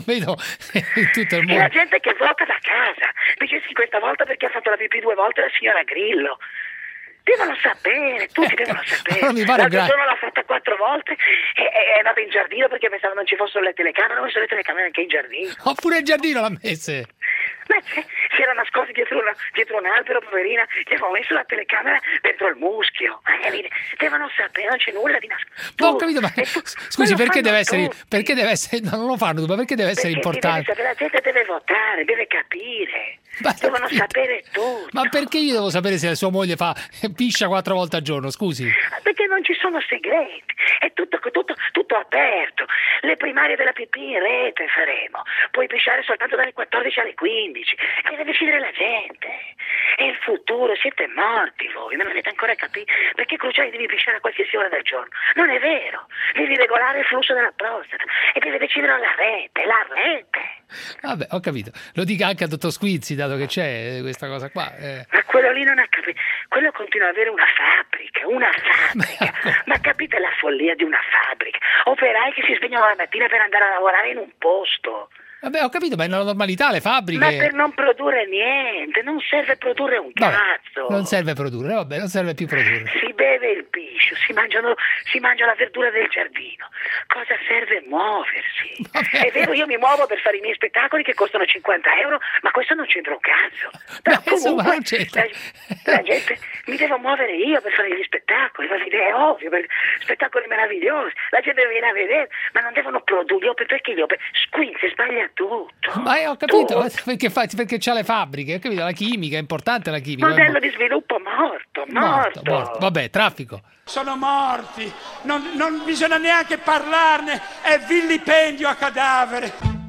in tutto il mondo. E la gente che vota da casa, dice sì questa volta perché ha fatto la pipì 2 volte la signora Grillo. Devono sapere, tutti devono sapere. L'altro giorno l'ha fatta 4 volte e è andata in giardino perché pensava non ci fossero le telecamere, non ci sono le telecamere anche in giardino. Oppure in giardino l'ha messe. Ma si era nascosta dietro un albero, poverina, gli avevo messo la telecamera dentro il muschio. Devono sapere, non c'è nulla di nascosto. Non ho capito, ma scusi, perché deve essere, non lo fanno, ma perché deve essere importante? La gente deve votare, deve capire. Devono sapere tutto. Ma perché io devo sapere se la sua moglie piscia 4 volte al giorno, scusi? Perché non ci sono segreti, è tutto aperto. Le primarie della pipì in rete faremo, puoi pisciare soltanto dalle 14 alle 15. deve decidere la gente. È il futuro, siete morti voi, non avete ancora capito? Perché Cruciani devi pisciare a qualsiasi ora del giorno? Non è vero, devi regolare il flusso della prostata e deve decidere la rete. Vabbè, ho capito. Lo dica anche al dottor Squizzi, dato che c'è questa cosa qua. Ma quello lì non ha capito. Quello continua ad avere una fabbrica. Ma capite la follia di una fabbrica? Operai che si svegliano la mattina per andare a lavorare in un posto. Vabbè, ho capito, ma è nella normalità, le fabbriche... Ma per non produrre niente, non serve produrre un cazzo. Non serve produrre, vabbè, non serve più produrre. Si beve il piscio, si mangia la verdura del giardino. Cosa serve muoversi? Vabbè. È vero, io mi muovo per fare i miei spettacoli che costano 50 euro, ma questo non c'entra un cazzo. Però comunque non c'entra. La gente mi devo muovere io per fare gli spettacoli, è ovvio, perché spettacoli meravigliosi, la gente viene a vedere, ma non devono produrre, perché Squinzi sbaglia tutto. Ma ho capito, perché c'ha le fabbriche, ho capito, la chimica, è importante la chimica. Modello di sviluppo morto. Vabbè, traffico. Sono morti, non bisogna neanche parlarne, è vilipendio a cadavere.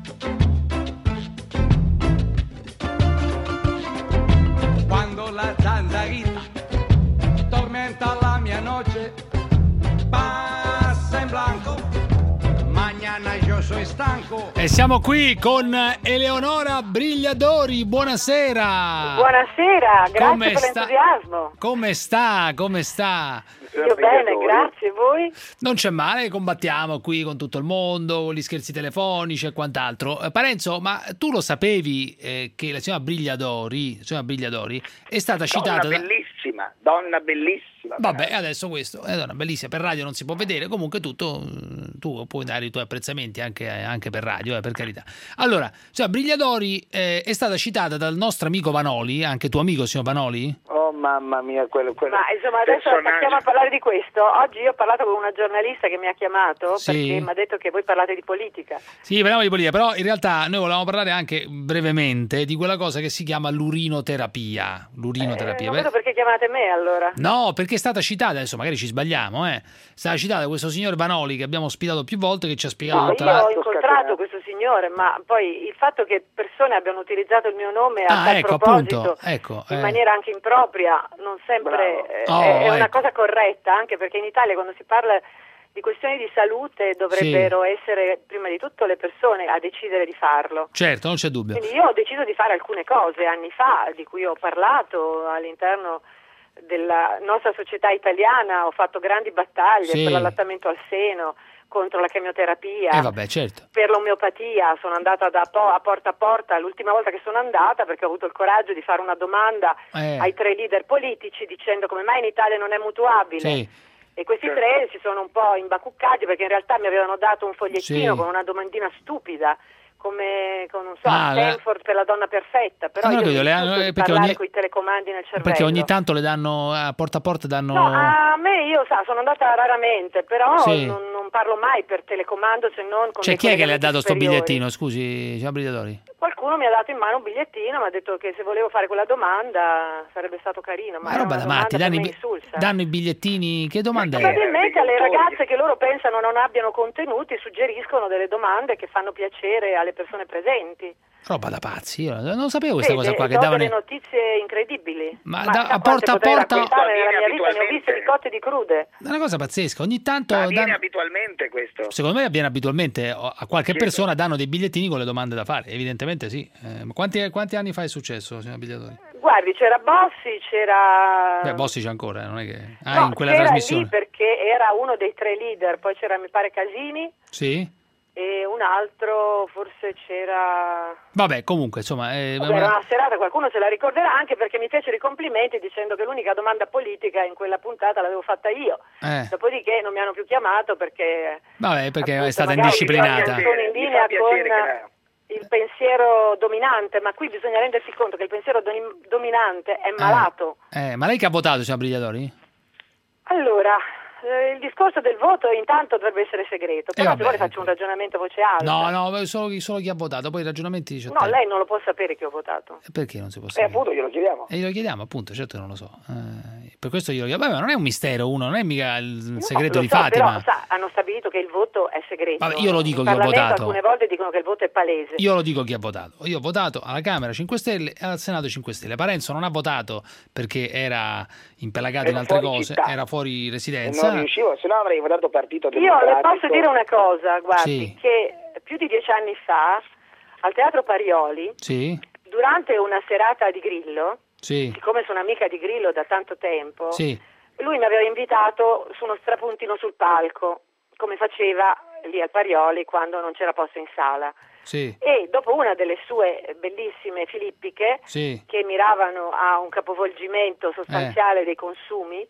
Quando la zanzarita tormenta la mia noche, passa in blanco. Mañana yo soy stanco. E siamo qui con Eleonora Brigliadori. Buonasera. Buonasera, grazie per l'entusiasmo. Come sta? Io bene, grazie. Voi? Non c'è male, combattiamo qui con tutto il mondo, con gli scherzi telefonici e quant'altro. Parenzo, ma tu lo sapevi che la signora Brigliadori è stata citata... Donna bellissima. Vabbè, adesso questo è una bellissima, per radio non si può vedere, comunque tu puoi dare i tuoi apprezzamenti anche per radio, per carità. Allora, cioè Brigliadori è stata citata dal nostro amico Vanoli, anche tuo amico, signor Vanoli? Oh mamma mia, quello ma insomma adesso passiamo a parlare di questo. Oggi io ho parlato con una giornalista che mi ha chiamato perché mi ha detto che voi parlate di politica. Sì, parliamo di politica, però in realtà noi volevamo parlare anche brevemente di quella cosa che si chiama l'urinoterapia. Non vedo perché chiamate me allora. No, perché è stata citata, adesso magari ci sbagliamo, è stata citata questo signor Vanoli che abbiamo ospitato più volte, che ci ha spiegato io ho incontrato questo signore, ma poi il fatto che persone abbiano utilizzato il mio nome a tal proposito in maniera anche impropria non sempre è una cosa corretta, anche perché in Italia quando si parla di questioni di salute dovrebbero essere prima di tutto le persone a decidere di farlo. Certo, non c'è dubbio. Quindi io ho deciso di fare alcune cose anni fa, di cui ho parlato all'interno della nostra società italiana, ho fatto grandi battaglie per l'allattamento al seno, contro la chemioterapia, per l'omeopatia. Sono andata a porta, l'ultima volta che sono andata, perché ho avuto il coraggio di fare una domanda ai 3 leader politici dicendo come mai in Italia non è mutuabile. E questi 3 si sono un po' imbacuccati perché in realtà mi avevano dato un fogliettino con una domandina stupida come con Stanford per la donna perfetta, però io ho parlare con i telecomandi nel cervello. Perché ogni tanto le danno a porta, No, a me sono andata raramente, però non parlo mai per telecomando se non con chi è che le ha dato sto bigliettino, scusi, signor Brigliadori? Qualcuno mi ha dato in mano un bigliettino, mi ha detto che se volevo fare quella domanda sarebbe stato carino, ma roba da matti, danno i bigliettini, che domanda è? Probabilmente alle ragazze che loro pensano non abbiano contenuti suggeriscono delle domande che fanno piacere alle persone presenti. Roba da pazzi, io non sapevo questa cosa qua, che davano delle notizie incredibili. Ma a porta a porta nella mia vita ne ho viste di cotte e di crude. È una cosa pazzesca, ogni tanto avviene abitualmente questo. Secondo me avviene abitualmente, a qualche persona danno dei bigliettini con le domande da fare, evidentemente sì. Ma quanti anni fa è successo, signor Brigliadori? Guardi, c'era Bossi, c'era... Bossi c'è ancora, non è che... in quella trasmissione. Lì perché era uno dei 3 leader, poi c'era mi pare Casini. Sì. E un altro forse c'era... Vabbè, comunque, insomma... era una serata, qualcuno se la ricorderà, anche perché mi fecero i complimenti dicendo che l'unica domanda politica in quella puntata l'avevo fatta io. Dopodiché non mi hanno più chiamato perché... Vabbè, perché appunto, è stata indisciplinata. Sono in linea con il pensiero dominante, ma qui bisogna rendersi conto che il pensiero dominante è malato. Ma lei che ha votato, signor Brigliadori? Allora, il discorso del voto intanto dovrebbe essere segreto, però se vuole faccio un ragionamento a voce alta. No, solo chi ha votato, poi i ragionamenti dice No, lei non lo può sapere che ho votato. Perché non si può sapere? Appunto glielo chiediamo. Glielo chiediamo, appunto, certo che non lo so. Per questo glielo chiediamo. Vabbè, non è un mistero, non è mica il segreto di Fatima. Però hanno stabilito che il voto è segreto. Vabbè, io lo dico chi ho votato. Alcune volte dicono che il voto è palese. Io lo dico chi ha votato. Io ho votato alla Camera 5 Stelle e al Senato 5 Stelle. Parenzo non ha votato perché era impelagato in altre cose, era fuori residenza. Non riuscivo, se no avrei votato Partito Io Democratico. le posso dire una cosa, guardi, che più di 10 anni fa al Teatro Parioli, durante una serata di Grillo, siccome sono amica di Grillo da tanto tempo, lui mi aveva invitato su uno strapuntino sul palco, come faceva lì al Parioli quando non c'era posto in sala. E dopo una delle sue bellissime filippiche che miravano a un capovolgimento sostanziale dei consumi,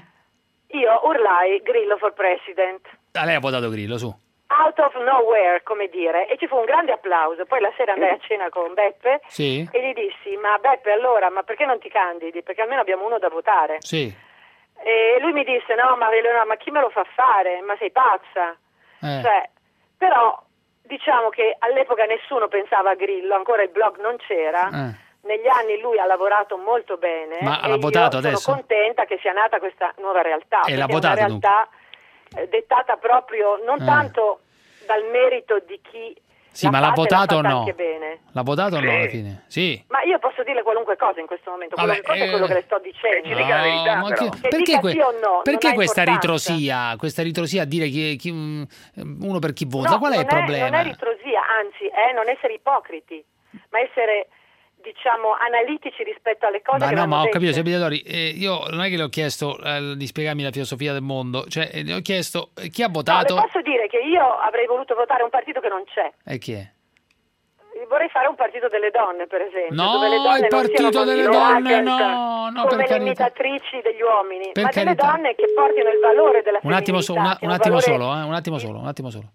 io urlai Grillo for President. Lei ha votato Grillo, su. Out of nowhere, come dire, e ci fu un grande applauso. Poi la sera andai a cena con Beppe e gli dissi: ma Beppe, allora, ma perché non ti candidi? Perché almeno abbiamo uno da votare. E lui mi disse: no, ma Eleonora, ma chi me lo fa fare? Ma sei pazza? Cioè, però diciamo che all'epoca nessuno pensava a Grillo, ancora il blog non c'era. Negli anni lui ha lavorato molto bene. Ma l'ha votato adesso? Sono contenta che sia nata questa nuova realtà. E l'ha votato, una realtà dettata proprio non tanto dal merito di chi ma l'ha votato o no? Bene. L'ha votato o no alla fine? Sì. Ma io posso dirle qualunque cosa in questo momento, è quello che le sto dicendo. Ci dica la verità, perché questa ritrosia a dire uno per chi vota? Qual è il problema? Non è ritrosia, anzi è non essere ipocriti, ma essere, diciamo, analitici rispetto alle cose che ma ho capito, Piediatori, io non è che le ho chiesto di spiegarmi la filosofia del mondo, cioè le ho chiesto chi ha votato. No, le posso dire che io avrei voluto votare un partito che non c'è. E chi è? Vorrei fare un partito delle donne, per esempio. No, dove le donne il partito delle donne, no, come le imitatrici degli uomini, ma delle donne che portino il valore della femminilità. Un attimo solo.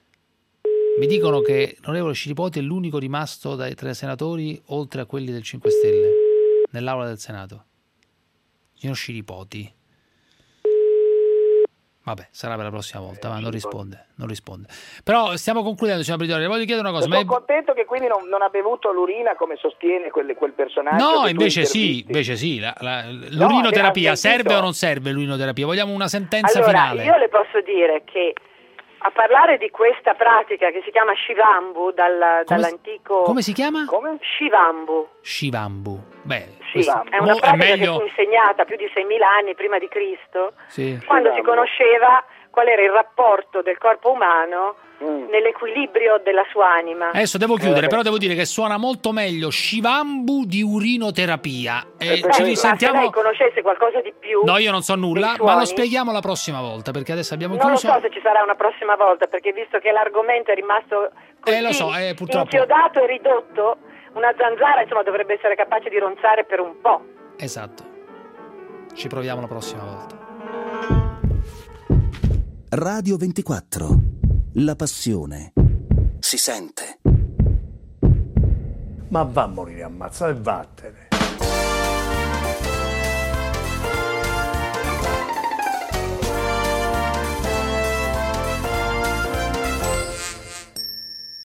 Mi dicono che l'onorevole Scilipoti è l'unico rimasto tra i senatori, oltre a quelli del 5 Stelle, nell'aula del Senato. Signor Scilipoti. Vabbè, sarà per la prossima volta, ma non risponde. Però stiamo concludendo, signor Brigliore, voglio chiedere una cosa. Sono contento che quindi non ha bevuto l'urina come sostiene quel personaggio. No, invece sì. L'urinoterapia serve o non serve l'urinoterapia? Vogliamo una sentenza finale. Io le posso dire che a parlare di questa pratica che si chiama Shivambu dall'antico... Come si chiama? Shivambu. Beh, è una pratica che fu insegnata più di 6.000 anni prima di Cristo, quando si conosceva qual era il rapporto del corpo umano nell'equilibrio della sua anima. Adesso devo chiudere, però devo dire che suona molto meglio Shivambu di urinoterapia. Ci risentiamo. Se lei conoscesse qualcosa di più. No, io non so nulla, ma lo spieghiamo la prossima volta, perché adesso abbiamo chiuso. Non lo so se ci sarà una prossima volta, perché visto che l'argomento è rimasto così purtroppo inchiodato e ridotto, una zanzara insomma dovrebbe essere capace di ronzare per un po'. Esatto. Ci proviamo la prossima volta. Radio 24. La passione si sente. Ma va a morire ammazzato e vattene.